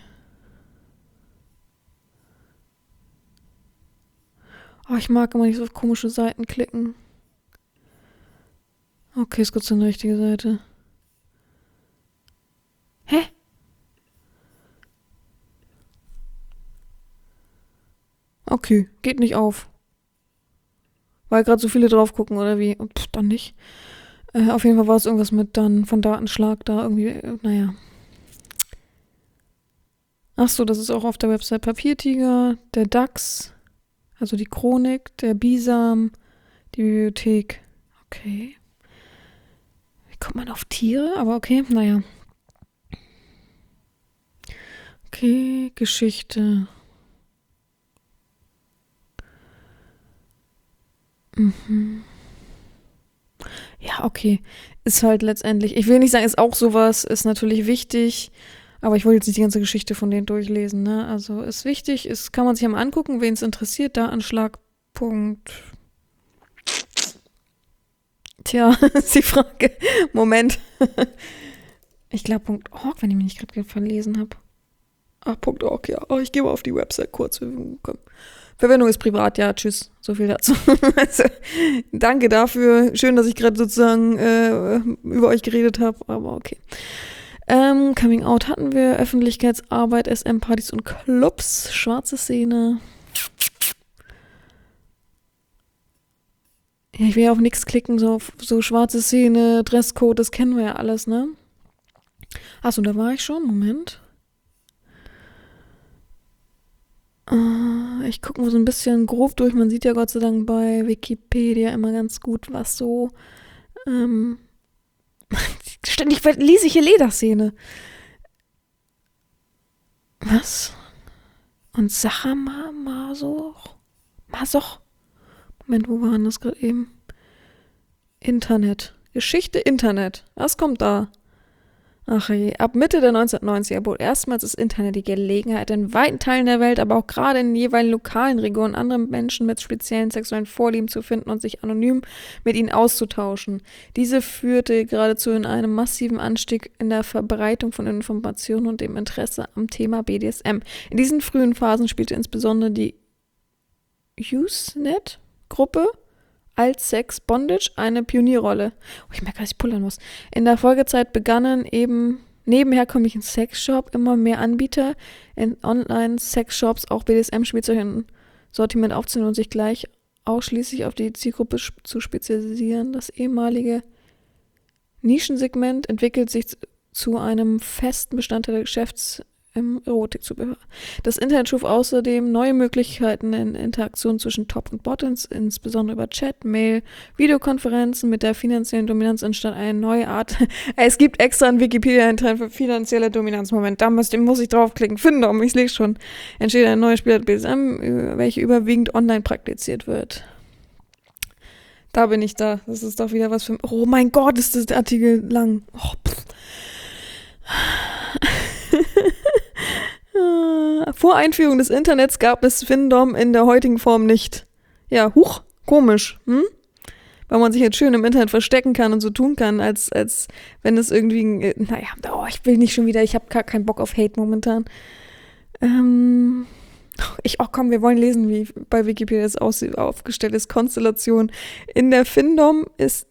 Oh, ich mag immer nicht so auf komische Seiten klicken. Okay, ist Gott sei Dank die richtige Seite. Hä? Okay, geht nicht auf. Weil gerade so viele drauf gucken, oder wie? Dann nicht. Auf jeden Fall war es irgendwas mit dann von Datenschlag da irgendwie, naja. Achso, das ist auch auf der Website Papiertiger, der DAX, also die Chronik, der Bisam, die Bibliothek. Okay. Wie kommt man auf Tiere? Aber okay, naja. Okay, Geschichte. Ja, okay. Ist halt letztendlich, ich will nicht sagen, ist auch sowas, ist natürlich wichtig, Aber ich wollte jetzt nicht die ganze Geschichte von denen durchlesen, ne? Also ist wichtig, kann man sich ja mal angucken, wen es interessiert, Datenschlag.. Tja, ist die Frage. Moment. Ich glaube .org, wenn ich mich nicht gerade verlesen habe. Ach, .org, ja. Oh, ich gehe mal auf die Website kurz. Komm. Verwendung ist privat, ja, tschüss. So viel dazu. Also, danke dafür. Schön, dass ich gerade sozusagen über euch geredet habe, aber okay. Coming Out hatten wir, Öffentlichkeitsarbeit, SM-Partys und Clubs, schwarze Szene. Ja, ich will ja auf nichts klicken, so schwarze Szene, Dresscode, das kennen wir ja alles, ne? Achso, da war ich schon, Moment. Ich gucke mal so ein bisschen grob durch, man sieht ja Gott sei Dank bei Wikipedia immer ganz gut, was so, ständig lese ich hier Lederszene. Was? Und Sacha Masoch? Moment, wo waren das gerade eben? Internet. Geschichte Internet. Was kommt da? Ach je, ab Mitte der 1990er bot erstmals das Internet die Gelegenheit, in weiten Teilen der Welt, aber auch gerade in jeweiligen lokalen Regionen andere Menschen mit speziellen sexuellen Vorlieben zu finden und sich anonym mit ihnen auszutauschen. Diese führte geradezu in einem massiven Anstieg in der Verbreitung von Informationen und dem Interesse am Thema BDSM. In diesen frühen Phasen spielte insbesondere die Usenet-Gruppe als Sex Bondage eine Pionierrolle. Oh, ich merke, dass ich pullern muss. In der Folgezeit begannen eben neben herkömmlichen Sexshop immer mehr Anbieter in Online-Sexshops auch BDSM-Spielzeug im Sortiment aufzunehmen und sich gleich ausschließlich auf die Zielgruppe zu spezialisieren. Das ehemalige Nischensegment entwickelt sich zu einem festen Bestandteil der Geschäfts im Erotikzubehör. Das Internet schuf außerdem neue Möglichkeiten in Interaktion zwischen Top und Bottoms, insbesondere über Chat, Mail, Videokonferenzen. Mit der finanziellen Dominanz entstand eine neue Art. Es gibt extra einen Wikipedia-Eintrag für finanzielle Dominanz. Moment, da muss ich draufklicken. Findom, ich lese schon. Entsteht eine neue Spielart BDSM, welche überwiegend online praktiziert wird. Da bin ich da. Das ist doch wieder was für... Oh mein Gott, ist das der Artikel lang. Oh, Vor Einführung des Internets gab es Findom in der heutigen Form nicht. Ja, komisch, Weil man sich jetzt schön im Internet verstecken kann und so tun kann, als wenn es irgendwie, ich will nicht schon wieder, ich habe gar keinen Bock auf Hate momentan. Komm, wir wollen lesen, wie bei Wikipedia das aufgestellt ist. Konstellation in der Findom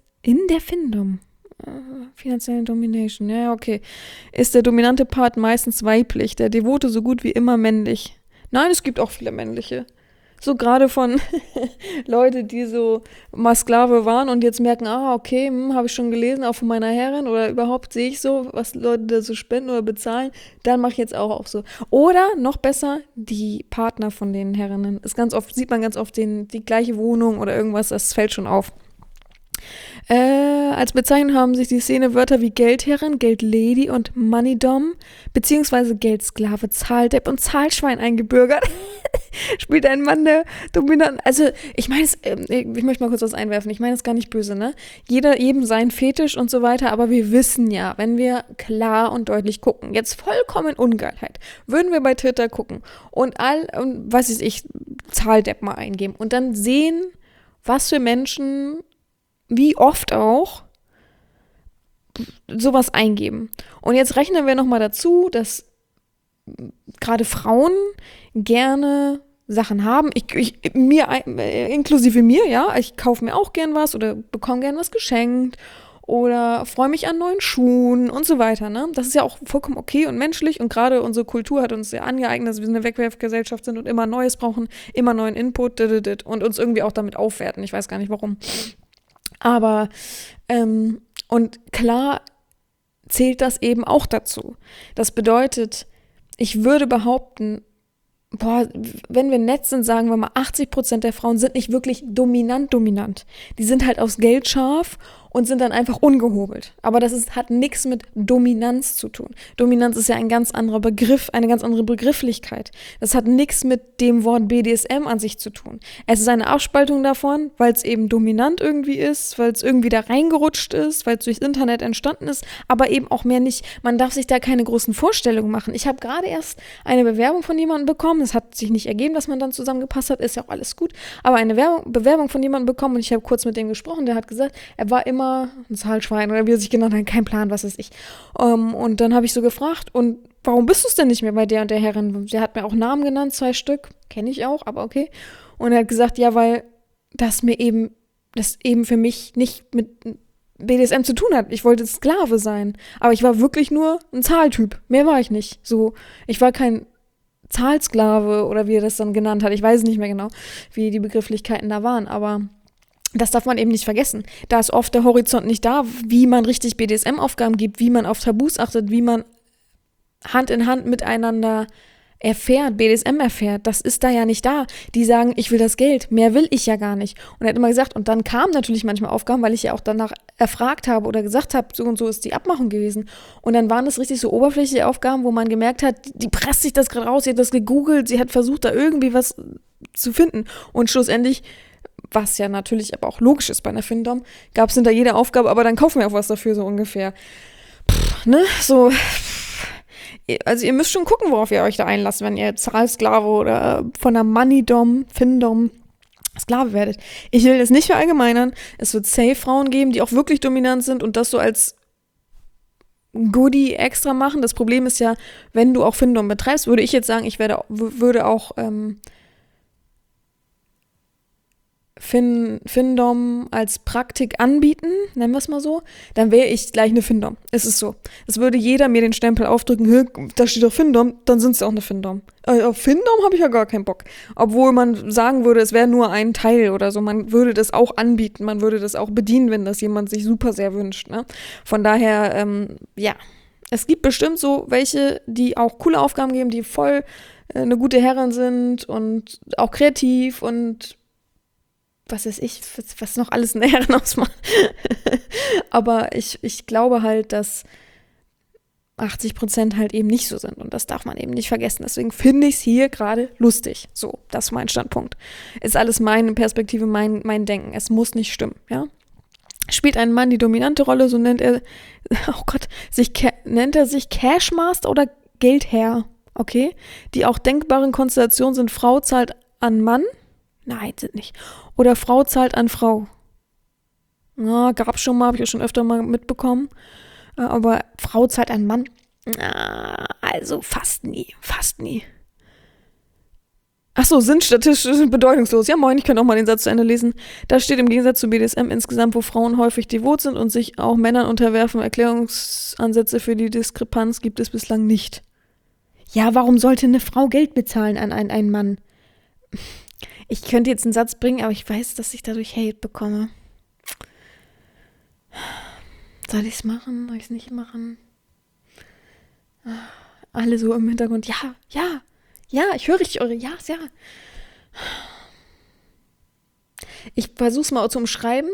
finanzielle Domination, ja, okay. Ist der dominante Part meistens weiblich, der Devote so gut wie immer männlich. Nein, es gibt auch viele männliche. So gerade von Leute, die so mal Sklave waren und jetzt merken, okay, habe ich schon gelesen, auch von meiner Herrin oder überhaupt sehe ich so, was Leute da so spenden oder bezahlen, dann mache ich jetzt auch so. Oder noch besser, die Partner von den Herrinnen. Sieht man ganz oft die gleiche Wohnung oder irgendwas, das fällt schon auf. Als Bezeichnung haben sich die Szene Wörter wie Geldherrin, Geldlady und Moneydom beziehungsweise Geldsklave, Zahldepp und Zahlschwein eingebürgert. Spielt ein Mann der dominant. Also ich meine, ich möchte mal kurz was einwerfen. Ich meine es gar nicht böse, ne? Jedem sein Fetisch und so weiter, aber wir wissen ja, wenn wir klar und deutlich gucken, jetzt vollkommen Ungeilheit, würden wir bei Twitter gucken und Zahldepp mal eingeben und dann sehen, was für Menschen wie oft auch sowas eingeben. Und jetzt rechnen wir nochmal dazu, dass gerade Frauen gerne Sachen haben. Inklusive mir, ja. Ich kaufe mir auch gern was oder bekomme gern was geschenkt oder freue mich an neuen Schuhen und so weiter, ne? Das ist ja auch vollkommen okay und menschlich und gerade unsere Kultur hat uns ja angeeignet, dass wir eine Wegwerfgesellschaft sind und immer Neues brauchen, immer neuen Input und uns irgendwie auch damit aufwerten. Ich weiß gar nicht warum. Aber, und klar zählt das eben auch dazu. Das bedeutet, ich würde behaupten, wenn wir nett sind, sagen wir mal, 80% der Frauen sind nicht wirklich dominant. Die sind halt aufs Geld scharf und sind dann einfach ungehobelt. Aber hat nichts mit Dominanz zu tun. Dominanz ist ja ein ganz anderer Begriff, eine ganz andere Begrifflichkeit. Das hat nichts mit dem Wort BDSM an sich zu tun. Es ist eine Abspaltung davon, weil es eben dominant irgendwie ist, weil es irgendwie da reingerutscht ist, weil es durchs Internet entstanden ist, aber eben auch mehr nicht. Man darf sich da keine großen Vorstellungen machen. Ich habe gerade erst eine Bewerbung von jemandem bekommen. Es hat sich nicht ergeben, dass man dann zusammengepasst hat, ist ja auch alles gut. Aber eine Bewerbung von jemandem bekommen und ich habe kurz mit dem gesprochen, der hat gesagt, er war immer ein Zahlschwein oder wie er sich genannt hat, kein Plan, was weiß ich. Und dann habe ich so gefragt, und warum bist du es denn nicht mehr bei der und der Herrin? Sie hat mir auch Namen genannt, 2 Stück, kenne ich auch, aber okay. Und er hat gesagt, ja, weil das eben für mich nicht mit BDSM zu tun hat. Ich wollte Sklave sein, aber ich war wirklich nur ein Zahltyp. Mehr war ich nicht. So, ich war kein Zahlsklave oder wie er das dann genannt hat. Ich weiß nicht mehr genau, wie die Begrifflichkeiten da waren, aber das darf man eben nicht vergessen. Da ist oft der Horizont nicht da, wie man richtig BDSM-Aufgaben gibt, wie man auf Tabus achtet, wie man Hand in Hand miteinander BDSM erfährt. Das ist da ja nicht da. Die sagen, ich will das Geld, mehr will ich ja gar nicht. Und er hat immer gesagt, und dann kamen natürlich manchmal Aufgaben, weil ich ja auch danach erfragt habe oder gesagt habe, so und so ist die Abmachung gewesen. Und dann waren das richtig so oberflächliche Aufgaben, wo man gemerkt hat, die presst sich das gerade raus, sie hat das gegoogelt, sie hat versucht, da irgendwie was zu finden. Und schlussendlich, was ja natürlich aber auch logisch ist bei einer Findom, gab es hinter jeder Aufgabe, aber dann kaufen wir auch was dafür, so ungefähr. So. Also ihr müsst schon gucken, worauf ihr euch da einlasst, wenn ihr Zahlsklave oder von einer Moneydom, Findom Sklave werdet. Ich will das nicht verallgemeinern. Es wird safe Frauen geben, die auch wirklich dominant sind und das so als Goodie extra machen. Das Problem ist ja, wenn du auch Findom betreibst, würde ich jetzt sagen, ich würde auch Findom als Praktik anbieten, nennen wir es mal so, dann wäre ich gleich eine Findom. Es ist so. Es würde jeder mir den Stempel aufdrücken, da steht doch Findom, dann sind sie auch eine Findom. Auf Findom habe ich ja gar keinen Bock. Obwohl man sagen würde, es wäre nur ein Teil oder so. Man würde das auch anbieten, man würde das auch bedienen, wenn das jemand sich super sehr wünscht. Ne? Von daher, ja, es gibt bestimmt so welche, die auch coole Aufgaben geben, die voll eine gute Herrin sind und auch kreativ und was weiß ich, was noch alles eine Herren ausmacht. Aber ich glaube halt, dass 80% halt eben nicht so sind. Und das darf man eben nicht vergessen. Deswegen finde ich es hier gerade lustig. So, das ist mein Standpunkt. Ist alles meine Perspektive, mein Denken. Es muss nicht stimmen, ja. Spielt ein Mann die dominante Rolle, so nennt er, oh Gott, nennt er sich Cashmaster oder Geldherr, okay? Die auch denkbaren Konstellationen sind, Frau zahlt an Mann. Nein, sind nicht. Oder Frau zahlt an Frau. Ja, gab's schon mal, habe ich ja schon öfter mal mitbekommen. Aber Frau zahlt an Mann. Also fast nie. Achso, sind statistisch bedeutungslos. Ja, moin, ich kann auch mal den Satz zu Ende lesen. Da steht im Gegensatz zu BDSM insgesamt, wo Frauen häufig devot sind und sich auch Männern unterwerfen, Erklärungsansätze für die Diskrepanz gibt es bislang nicht. Ja, warum sollte eine Frau Geld bezahlen an einen Mann? Ich könnte jetzt einen Satz bringen, aber ich weiß, dass ich dadurch Hate bekomme. Soll ich es machen? Soll ich es nicht machen? Alle so im Hintergrund. Ja, ich höre richtig eure Ja's, ja. Ich versuche es mal zu umschreiben.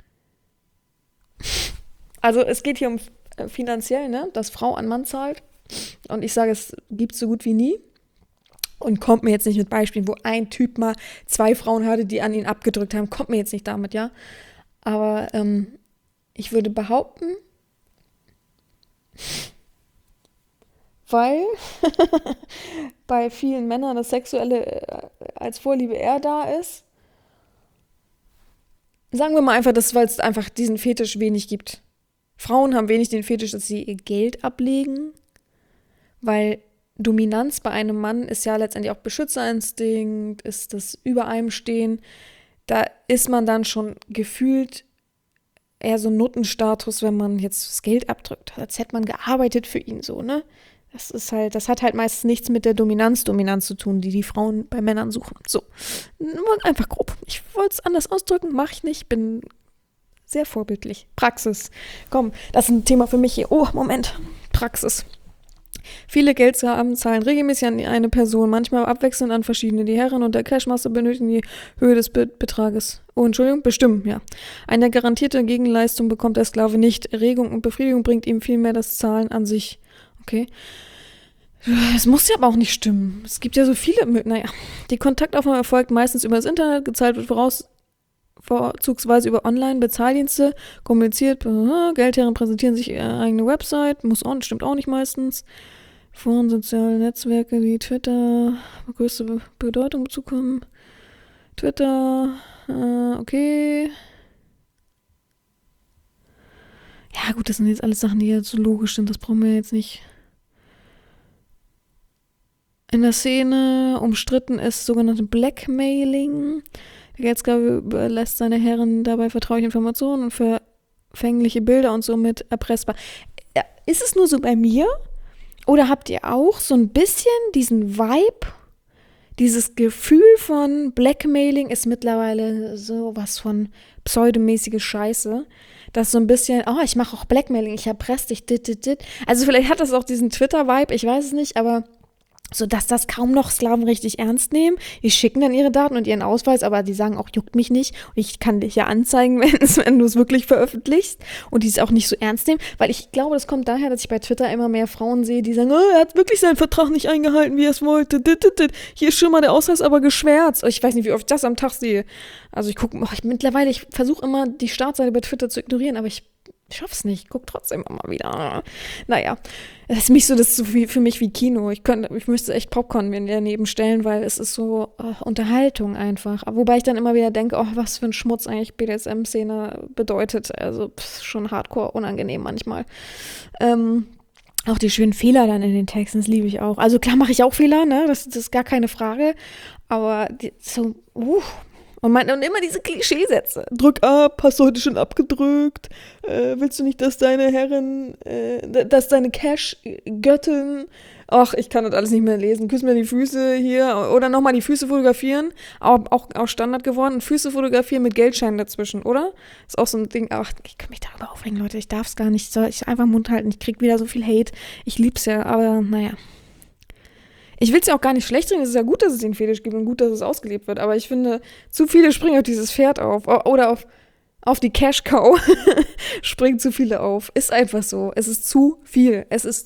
Also es geht hier um finanziell, ne, dass Frau an Mann zahlt. Und ich sage, es gibt es so gut wie nie. Und kommt mir jetzt nicht mit Beispielen, wo ein Typ mal 2 Frauen hatte, die an ihn abgedrückt haben. Kommt mir jetzt nicht damit, ja. Aber ich würde behaupten, weil bei vielen Männern das Sexuelle als Vorliebe eher da ist. Sagen wir mal einfach, weil es einfach diesen Fetisch wenig gibt. Frauen haben wenig den Fetisch, dass sie ihr Geld ablegen, weil Dominanz bei einem Mann ist ja letztendlich auch Beschützerinstinkt, ist das über einem stehen. Da ist man dann schon gefühlt eher so ein Nuttenstatus, wenn man jetzt das Geld abdrückt. Als hätte man gearbeitet für ihn so, ne? Das hat halt meistens nichts mit der Dominanz zu tun, die Frauen bei Männern suchen. So, einfach grob. Ich wollte es anders ausdrücken, mache ich nicht, bin sehr vorbildlich. Praxis. Komm, das ist ein Thema für mich hier. Oh, Moment. Praxis. Viele Geldgaben zahlen regelmäßig an eine Person, manchmal abwechselnd an verschiedene. Die Herren und der Cashmaster benötigen die Höhe des Betrages. Oh, Entschuldigung, bestimmen, ja. Eine garantierte Gegenleistung bekommt der Sklave nicht. Erregung und Befriedigung bringt ihm vielmehr das Zahlen an sich. Okay. Es muss ja aber auch nicht stimmen. Es gibt ja so viele, die Kontaktaufnahme erfolgt meistens über das Internet, gezahlt wird vorzugsweise über Online-Bezahldienste, kommuniziert, Geldherren präsentieren sich ihre eigene Website, stimmt auch nicht meistens. Foren, soziale Netzwerke wie Twitter, größte Bedeutung bekommen. Twitter, okay. Ja gut, das sind jetzt alles Sachen, die jetzt so logisch sind, das brauchen wir jetzt nicht. In der Szene umstritten ist sogenannte Blackmailing. Der Geldgeber überlässt seine Herren dabei vertrauliche Informationen und verfängliche Bilder und somit erpressbar. Ist es nur so bei mir? Oder habt ihr auch so ein bisschen diesen Vibe, dieses Gefühl von Blackmailing ist mittlerweile sowas von pseudomäßige Scheiße, dass so ein bisschen, ich mache auch Blackmailing, ich erpresse dich, dit. Also vielleicht hat das auch diesen Twitter-Vibe, ich weiß es nicht, aber so dass das kaum noch Sklaven richtig ernst nehmen. Die schicken dann ihre Daten und ihren Ausweis, aber die sagen auch, juckt mich nicht. Und ich kann dich ja anzeigen, wenn du es wirklich veröffentlichst. Und die es auch nicht so ernst nehmen. Weil ich glaube, das kommt daher, dass ich bei Twitter immer mehr Frauen sehe, die sagen, er hat wirklich seinen Vertrag nicht eingehalten, wie er es wollte. Hier ist schon mal der Ausweis aber geschwärzt. Ich weiß nicht, wie oft ich das am Tag sehe. Also ich versuche immer die Startseite bei Twitter zu ignorieren, aber ich schaff's nicht, guck trotzdem immer wieder. Naja, das ist so viel für mich wie Kino. Ich müsste echt Popcorn mir daneben stellen, weil es ist so Unterhaltung einfach. Wobei ich dann immer wieder denke, was für ein Schmutz eigentlich BDSM-Szene bedeutet. Also schon hardcore unangenehm manchmal. Auch die schönen Fehler dann in den Texten, das liebe ich auch. Also klar mache ich auch Fehler, ne? Das ist gar keine Frage. Aber Und immer diese Klischeesätze. Drück ab, hast du heute schon abgedrückt? Willst du nicht, dass deine Herren, dass deine Cash-Göttin, ich kann das alles nicht mehr lesen, küss mir die Füße hier oder nochmal die Füße fotografieren, auch Standard geworden, Füße fotografieren mit Geldscheinen dazwischen, oder? Ist auch so ein Ding, ich kann mich darüber aufregen, Leute, ich darf es gar nicht, soll ich einfach Mund halten, ich krieg wieder so viel Hate, ich lieb's ja, aber naja. Ich will es ja auch gar nicht schlecht reden, es ist ja gut, dass es den Fetisch gibt und gut, dass es ausgelebt wird, aber ich finde, zu viele springen auf dieses Pferd auf oder auf die Cash-Cow springen zu viele auf. Ist einfach so. Es ist zu viel.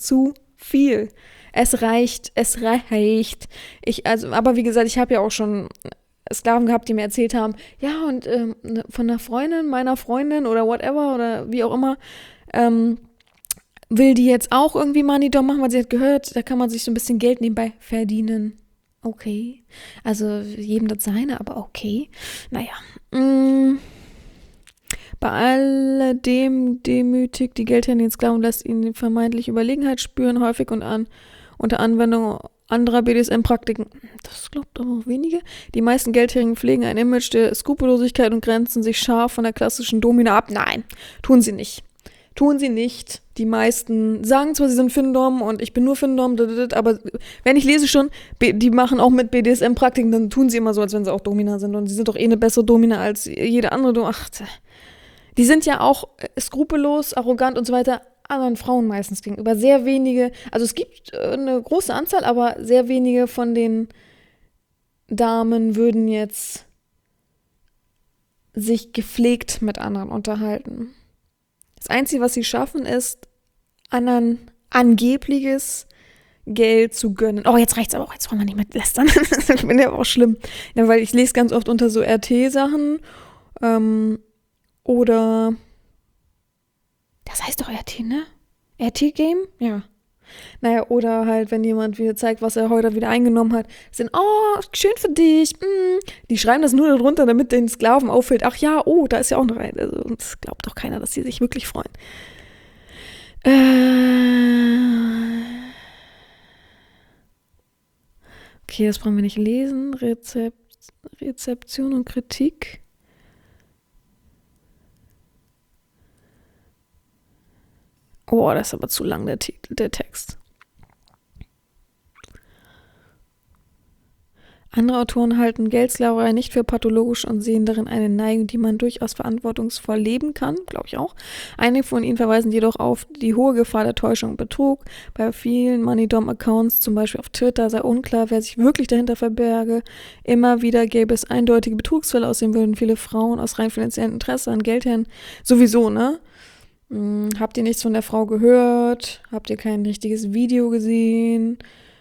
Es reicht. Aber wie gesagt, ich habe ja auch schon Sklaven gehabt, die mir erzählt haben, ja, und von einer Freundin, meiner Freundin oder whatever oder wie auch immer, will die jetzt auch irgendwie Money Dom machen, weil sie hat gehört, da kann man sich so ein bisschen Geld nebenbei verdienen. Okay. Also jedem das seine, aber okay. Naja. Bei alledem demütigt die Geldherren den Sklaven, lässt ihn vermeintlich Überlegenheit spüren, häufig und unter Anwendung anderer BDSM-Praktiken. Das glaubt aber auch wenige. Die meisten Geldherren pflegen ein Image der Skrupellosigkeit und grenzen sich scharf von der klassischen Domina ab. Nein, tun sie nicht. Die meisten sagen zwar, sie sind Findom und ich bin nur Findom, aber wenn ich lese schon, die machen auch mit BDSM-Praktiken, dann tun sie immer so, als wenn sie auch Domina sind und sie sind doch eine bessere Domina als jede andere. Die sind ja auch skrupellos, arrogant und so weiter anderen Frauen meistens gegenüber. Sehr wenige, also es gibt eine große Anzahl, aber sehr wenige von den Damen würden jetzt sich gepflegt mit anderen unterhalten. Das Einzige, was sie schaffen, ist, anderen angebliches Geld zu gönnen. Jetzt reicht's aber auch, jetzt wollen wir nicht mehr lästern. Ich finde ja auch schlimm. Ja, weil ich lese ganz oft unter so RT-Sachen oder das heißt doch RT, ne? RT-Game? Ja. Naja, oder halt, wenn jemand wieder zeigt, was er heute wieder eingenommen hat, sind, schön für dich. Die schreiben das nur darunter, damit den Sklaven auffällt, ach ja, da ist ja auch noch ein. Also, das glaubt doch keiner, dass sie sich wirklich freuen. Okay, das brauchen wir nicht lesen. Rezeption und Kritik. Das ist aber zu lang, der Text. Andere Autoren halten Geldsklaverei nicht für pathologisch und sehen darin eine Neigung, die man durchaus verantwortungsvoll leben kann, glaube ich auch. Einige von ihnen verweisen jedoch auf die hohe Gefahr der Täuschung und Betrug. Bei vielen Money-Dom-Accounts, zum Beispiel auf Twitter, sei unklar, wer sich wirklich dahinter verberge. Immer wieder gäbe es eindeutige Betrugsfälle, außerdem würden viele Frauen aus rein finanziellem Interesse an Geldherren sowieso, ne? Habt ihr nichts von der Frau gehört? Habt ihr kein richtiges Video gesehen?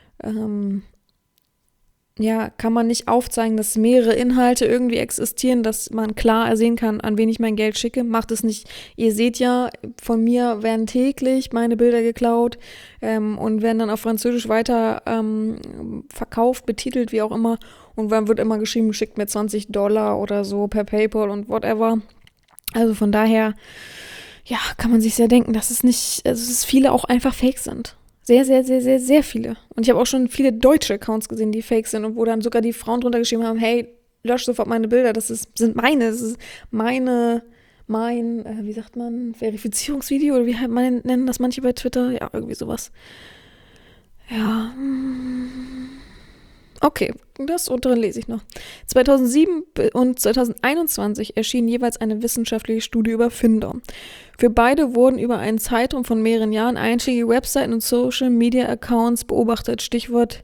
Kann man nicht aufzeigen, dass mehrere Inhalte irgendwie existieren, dass man klar ersehen kann, an wen ich mein Geld schicke. Macht es nicht. Ihr seht ja, von mir werden täglich meine Bilder geklaut und werden dann auf Französisch weiter verkauft, betitelt, wie auch immer. Und dann wird immer geschrieben, schickt mir $20 oder so per PayPal und whatever. Also von daher, ja, kann man sich sehr denken, dass es viele auch einfach fake sind. Sehr, sehr, sehr, sehr, sehr viele. Und ich habe auch schon viele deutsche Accounts gesehen, die fake sind und wo dann sogar die Frauen drunter geschrieben haben, hey, lösch sofort meine Bilder, das ist mein, wie sagt man, Verifizierungsvideo oder wie nennen das manche bei Twitter? Ja, irgendwie sowas. Ja. Okay, das untere lese ich noch. 2007 und 2021 erschien jeweils eine wissenschaftliche Studie über Finder. Für beide wurden über einen Zeitraum von mehreren Jahren einschlägige Webseiten und Social-Media-Accounts beobachtet. Stichwort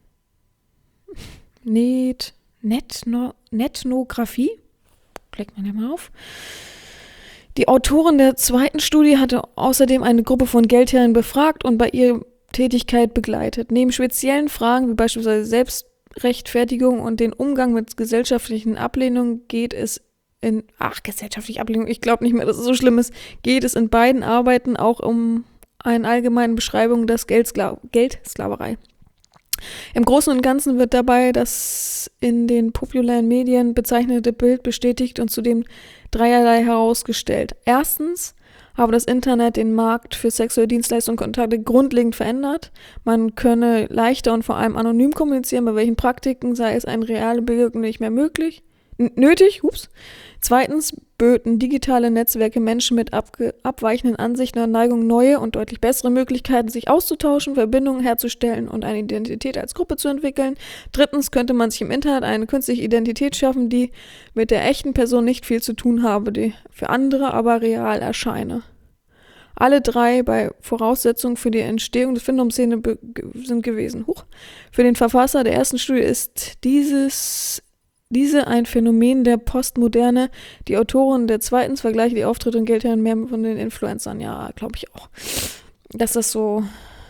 Netnographie. Klickt man ja mal auf. Die Autorin der zweiten Studie hatte außerdem eine Gruppe von Geldherren befragt und bei ihrer Tätigkeit begleitet. Neben speziellen Fragen wie beispielsweise Selbstrechtfertigung und den Umgang mit gesellschaftlichen Ablehnungen geht es gesellschaftliche Ablehnung, ich glaube nicht mehr, dass es so schlimm ist, geht es in beiden Arbeiten auch um eine allgemeine Beschreibung der Geldsklaverei. Im Großen und Ganzen wird dabei das in den populären Medien bezeichnete Bild bestätigt und zudem dreierlei herausgestellt. Erstens habe das Internet den Markt für sexuelle Dienstleistungen und Kontakte grundlegend verändert. Man könne leichter und vor allem anonym kommunizieren, bei welchen Praktiken sei es eine reale Begegnung nicht mehr nötig. Zweitens böten digitale Netzwerke Menschen mit abweichenden Ansichten und Neigungen neue und deutlich bessere Möglichkeiten, sich auszutauschen, Verbindungen herzustellen und eine Identität als Gruppe zu entwickeln. Drittens könnte man sich im Internet eine künstliche Identität schaffen, die mit der echten Person nicht viel zu tun habe, die für andere aber real erscheine. Alle drei bei Voraussetzungen für die Entstehung der Findungsszene sind gewesen. Für den Verfasser der ersten Studie ist diese ein Phänomen der Postmoderne. Die Autoren der zweiten vergleichen die Auftritte und Geldherren mehr von den Influencern. Ja, glaube ich auch. Dass das so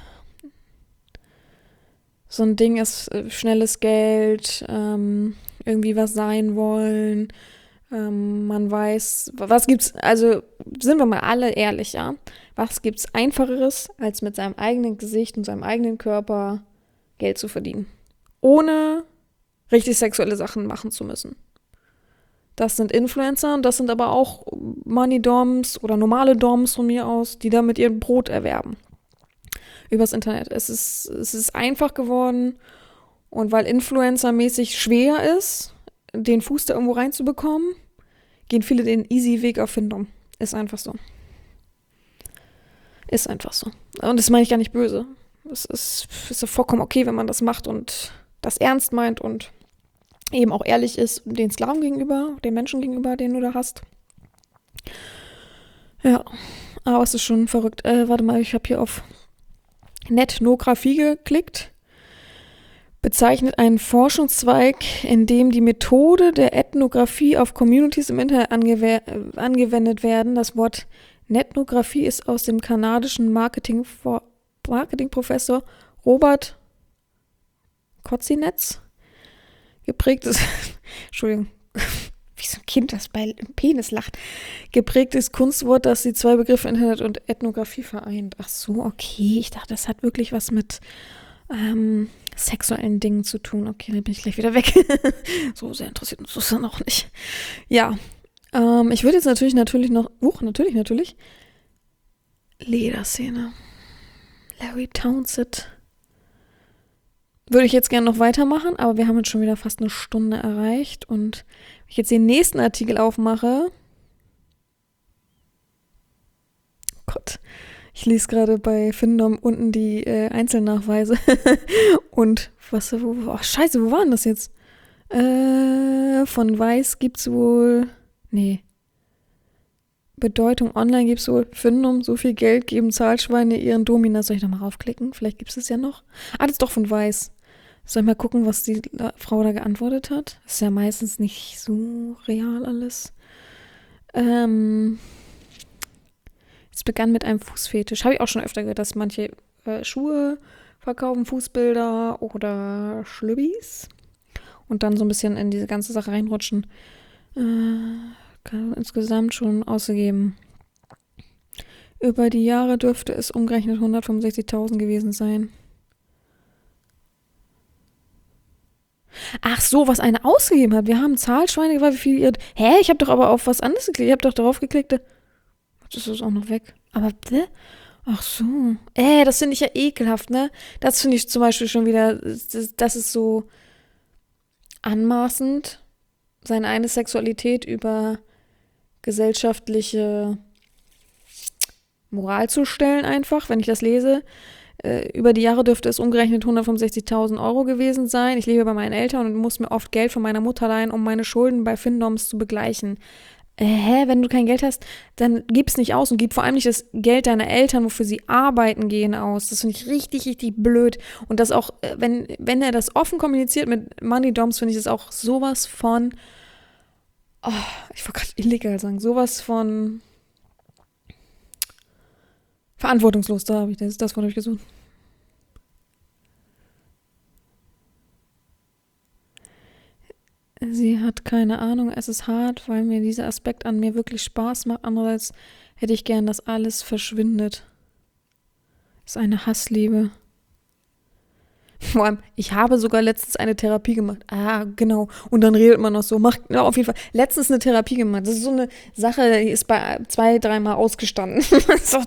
ein Ding ist, schnelles Geld, irgendwie was sein wollen. Man weiß, was gibt's, also sind wir mal alle ehrlich, ja. Was gibt's Einfacheres, als mit seinem eigenen Gesicht und seinem eigenen Körper Geld zu verdienen? Ohne richtig sexuelle Sachen machen zu müssen. Das sind Influencer und das sind aber auch Money-Doms oder normale Doms von mir aus, die damit ihr Brot erwerben. Übers Internet. Es ist einfach geworden und weil Influencer-mäßig schwer ist, den Fuß da irgendwo reinzubekommen, gehen viele den easy Weg auf Findom. Ist einfach so. Ist einfach so. Und das meine ich gar nicht böse. Es ist so vollkommen okay, wenn man das macht und das ernst meint und eben auch ehrlich ist den Sklaven gegenüber, den Menschen gegenüber, den du da hast. Ja, aber es ist schon verrückt. Warte mal, ich habe hier auf Netnographie geklickt. Bezeichnet einen Forschungszweig, in dem die Methode der Ethnographie auf Communities im Internet angewendet werden. Das Wort Netnographie ist aus dem kanadischen Marketingprofessor Robert Kotzinetz geprägtes, Entschuldigung, wie so ein Kind, das bei Penis lacht, geprägtes Kunstwort, das die zwei Begriffe Internet und Ethnographie vereint. Ach so, okay, ich dachte, das hat wirklich was mit sexuellen Dingen zu tun. Okay, dann bin ich gleich wieder weg. So sehr interessiert uns das dann auch nicht. Ja, ich würde jetzt natürlich noch, natürlich, Lederszene. Larry Townsend. Würde ich jetzt gerne noch weitermachen, aber wir haben jetzt schon wieder fast eine Stunde erreicht und wenn ich jetzt den nächsten Artikel aufmache, Gott, ich lese gerade bei Findom unten die Einzelnachweise und scheiße, wo waren das jetzt? Von Weiß gibt's wohl, nee, Bedeutung online gibt's wohl, Findum, so viel Geld geben Zahlschweine ihren Dominas. Soll ich nochmal raufklicken? Vielleicht gibt's es ja noch. Ah, das ist doch von Weiß. Soll ich mal gucken, was die Frau da geantwortet hat? Ist ja meistens nicht so real alles. Es begann mit einem Fußfetisch. Habe ich auch schon öfter gehört, dass manche Schuhe verkaufen, Fußbilder oder Schlübbis. Und dann so ein bisschen in diese ganze Sache reinrutschen. Kann insgesamt schon ausgegeben. Über die Jahre dürfte es umgerechnet 165.000 gewesen sein. Ach so, was eine ausgegeben hat. Wir haben Zahlschweine gefragt, wie viel ihr... Hä? Ich habe doch aber auf was anderes geklickt. Ich habe doch darauf geklickt. Das ist auch noch weg. Aber, ach so. Das finde ich ja ekelhaft, ne? Das finde ich zum Beispiel schon wieder... Das ist so anmaßend, seine eine Sexualität über gesellschaftliche Moral zu stellen einfach, wenn ich das lese. Über die Jahre dürfte es umgerechnet 165.000 Euro gewesen sein. Ich lebe bei meinen Eltern und muss mir oft Geld von meiner Mutter leihen, um meine Schulden bei Findoms zu begleichen. Wenn du kein Geld hast, dann gib's nicht aus und gib vor allem nicht das Geld deiner Eltern, wofür sie arbeiten gehen, aus. Das finde ich richtig, richtig blöd. Und das auch, wenn er das offen kommuniziert mit Money Doms, finde ich das auch sowas von, ich wollte gerade illegal sagen, sowas von verantwortungslos, da habe ich das Wort gesucht. Sie hat keine Ahnung, es ist hart, weil mir dieser Aspekt an mir wirklich Spaß macht. Andererseits hätte ich gern, dass alles verschwindet. Das ist eine Hassliebe. Vor allem, ich habe sogar letztens eine Therapie gemacht. Ah, genau. Und dann redet man noch so. Ja, auf jeden Fall. Letztens eine Therapie gemacht. Das ist so eine Sache, die ist bei 2-3 Mal ausgestanden. So,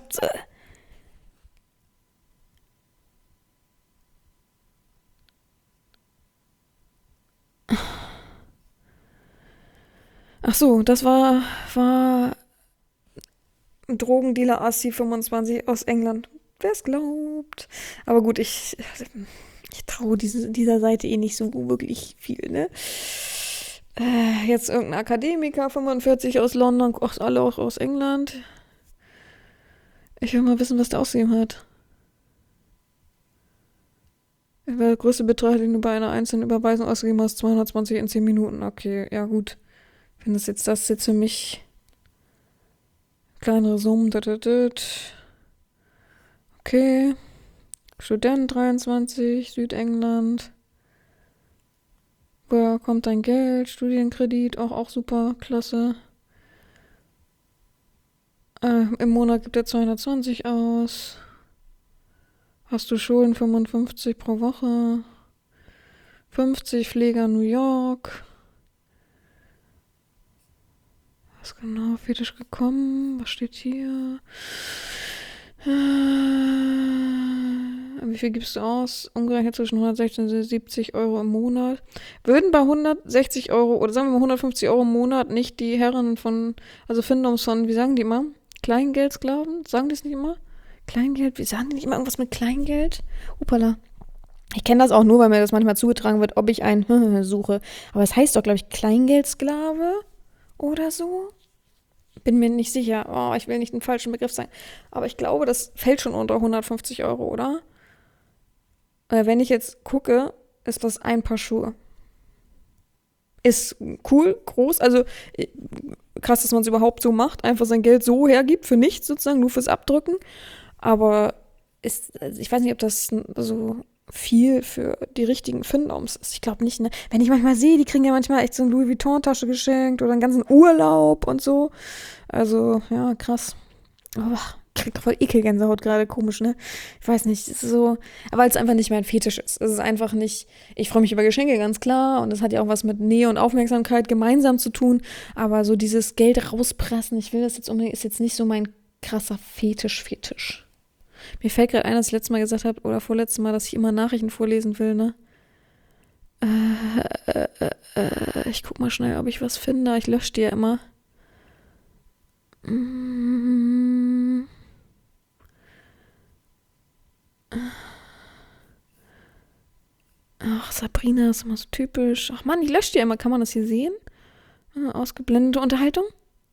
ach so, das war ein Drogendealer Assi 25 aus England. Wer es glaubt. Aber gut, ich traue dieser Seite eh nicht so wirklich viel, ne? Jetzt irgendein Akademiker, 45 aus London, alle auch aus England. Ich will mal wissen, was der ausgegeben hat. Der größte Betrag, den du bei einer einzelnen Überweisung ausgegeben hast, 220 in 10 Minuten. Okay, ja gut. Wenn das jetzt für mich kleinere Summen. Okay. Student 23, Südengland. Woher kommt dein Geld? Studienkredit, auch super, klasse. Im Monat gibt er 220 aus. Hast du Schulden 55 pro Woche? 50 Pfleger New York. Was genau? Fetisch gekommen? Was steht hier? Wie viel gibst du aus? Umgerechnet zwischen 116 und 70 Euro im Monat. Würden bei 160 Euro oder sagen wir mal 150 Euro im Monat nicht die Herren von, also Findoms von, wie sagen die immer? Kleingeldsklaven? Sagen die es nicht immer? Kleingeld? Wie sagen die nicht immer irgendwas mit Kleingeld? Upala. Ich kenne das auch nur, weil mir das manchmal zugetragen wird, ob ich einen suche. Aber es heißt doch, glaube ich, Kleingeldsklave oder so. Bin mir nicht sicher. Oh, ich will nicht den falschen Begriff sagen. Aber ich glaube, das fällt schon unter 150 Euro, oder? Wenn ich jetzt gucke, ist das ein Paar Schuhe. Ist cool, groß. Also krass, dass man es überhaupt so macht. Einfach sein Geld so hergibt für nichts sozusagen, nur fürs Abdrücken. Aber ich weiß nicht, ob das so viel für die richtigen Findoms ist. Ich glaube nicht, ne? Wenn ich manchmal sehe, die kriegen ja manchmal echt so eine Louis Vuitton-Tasche geschenkt oder einen ganzen Urlaub und so. Also, ja, krass. Oh, krieg voll Ekelgänsehaut gerade, komisch, ne? Ich weiß nicht, es ist so, weil es einfach nicht mein Fetisch ist. Es ist einfach nicht, ich freue mich über Geschenke, ganz klar. Und das hat ja auch was mit Nähe und Aufmerksamkeit gemeinsam zu tun. Aber so dieses Geld rauspressen, ich will das jetzt unbedingt, ist jetzt nicht so mein krasser Fetisch. Mir fällt gerade ein, dass ich letztes Mal gesagt habe, oder vorletztes Mal, dass ich immer Nachrichten vorlesen will, ne? Ich guck mal schnell, ob ich was finde. Ich lösche die ja immer. Ach Sabrina ist immer so typisch. Ach Mann, die löscht ja immer. Kann man das hier sehen? Ausgeblendete Unterhaltung.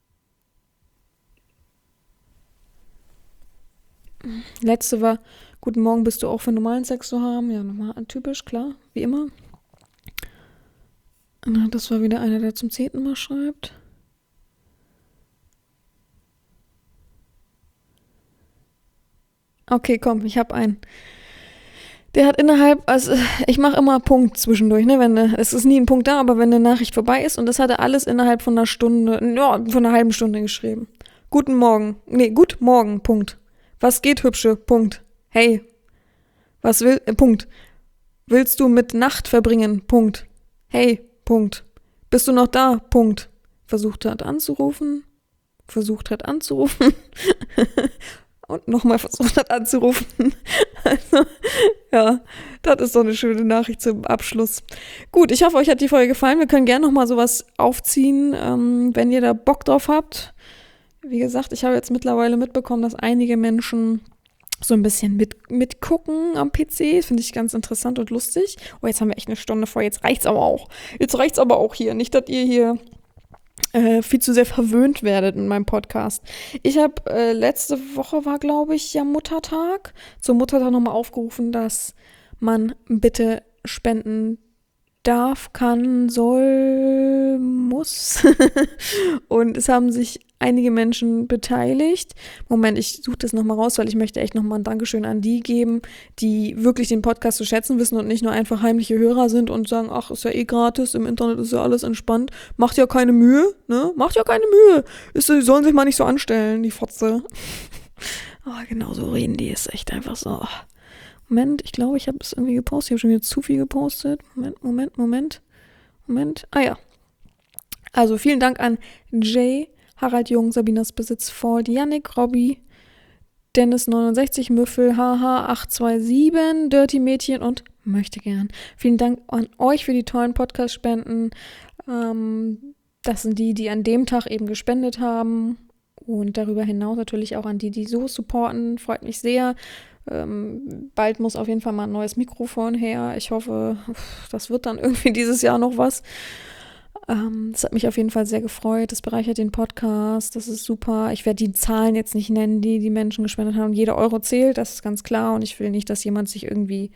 Letzte war, guten Morgen, bist du auch für normalen Sex zu haben? Ja, normal, typisch, klar, wie immer. Das war wieder einer, der zum 10. Mal schreibt. Okay, komm, ich habe einen. Der hat also ich mache immer Punkt zwischendurch, ne? Es ist nie ein Punkt da, aber wenn eine Nachricht vorbei ist, und das hat er alles innerhalb von einer Stunde, von einer halben Stunde geschrieben. Gut morgen, Punkt. Was geht, Hübsche, Punkt. Hey, Punkt. Willst du mit Nacht verbringen, Punkt. Hey, Punkt. Bist du noch da, Punkt. Versucht hat anzurufen. Und nochmal versucht hat anzurufen. Also, ja, das ist doch eine schöne Nachricht zum Abschluss. Gut, ich hoffe, euch hat die Folge gefallen. Wir können gerne nochmal sowas aufziehen, wenn ihr da Bock drauf habt. Wie gesagt, ich habe jetzt mittlerweile mitbekommen, dass einige Menschen so ein bisschen mitgucken am PC. Finde ich ganz interessant und lustig. Oh, jetzt haben wir echt eine Stunde vor. Jetzt reicht's aber auch hier. Nicht, dass ihr hier viel zu sehr verwöhnt werdet in meinem Podcast. Ich habe letzte Woche war, glaube ich, ja Muttertag. Zum Muttertag nochmal aufgerufen, dass man bitte spenden darf, kann, soll, muss. Und es haben sich einige Menschen beteiligt. Moment, ich suche das nochmal raus, weil ich möchte echt nochmal ein Dankeschön an die geben, die wirklich den Podcast zu schätzen wissen und nicht nur einfach heimliche Hörer sind und sagen, ach, ist ja eh gratis, im Internet ist ja alles entspannt. Macht ja keine Mühe, ne? Sollen sich mal nicht so anstellen, die Fotze. Aber genau so reden die, ist echt einfach so. Moment, ich glaube, ich habe es irgendwie gepostet. Ich habe schon wieder zu viel gepostet. Moment. Ah ja. Also vielen Dank an Jay, Harald Jung, Sabinas Besitz Ford, Yannick, Robby, Dennis 69, Müffel, HH 827, Dirty Mädchen und möchte gern. Vielen Dank an euch für die tollen Podcast-Spenden. Das sind die an dem Tag eben gespendet haben. Und darüber hinaus natürlich auch an die so supporten. Freut mich sehr. Bald muss auf jeden Fall mal ein neues Mikrofon her. Ich hoffe, das wird dann irgendwie dieses Jahr noch was. Das hat mich auf jeden Fall sehr gefreut. Das bereichert den Podcast. Das ist super. Ich werde die Zahlen jetzt nicht nennen, die Menschen gespendet haben. Jeder Euro zählt, das ist ganz klar. Und ich will nicht, dass jemand sich irgendwie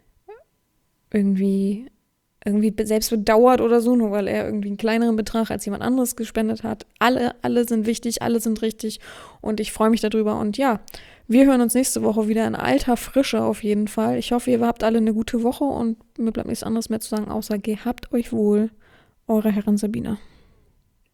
selbst bedauert oder so, nur weil er irgendwie einen kleineren Betrag als jemand anderes gespendet hat. Alle sind wichtig, alle sind richtig. Und ich freue mich darüber. Und ja, wir hören uns nächste Woche wieder in alter Frische auf jeden Fall. Ich hoffe, ihr habt alle eine gute Woche und mir bleibt nichts anderes mehr zu sagen, außer gehabt euch wohl. Eure Herren Sabina.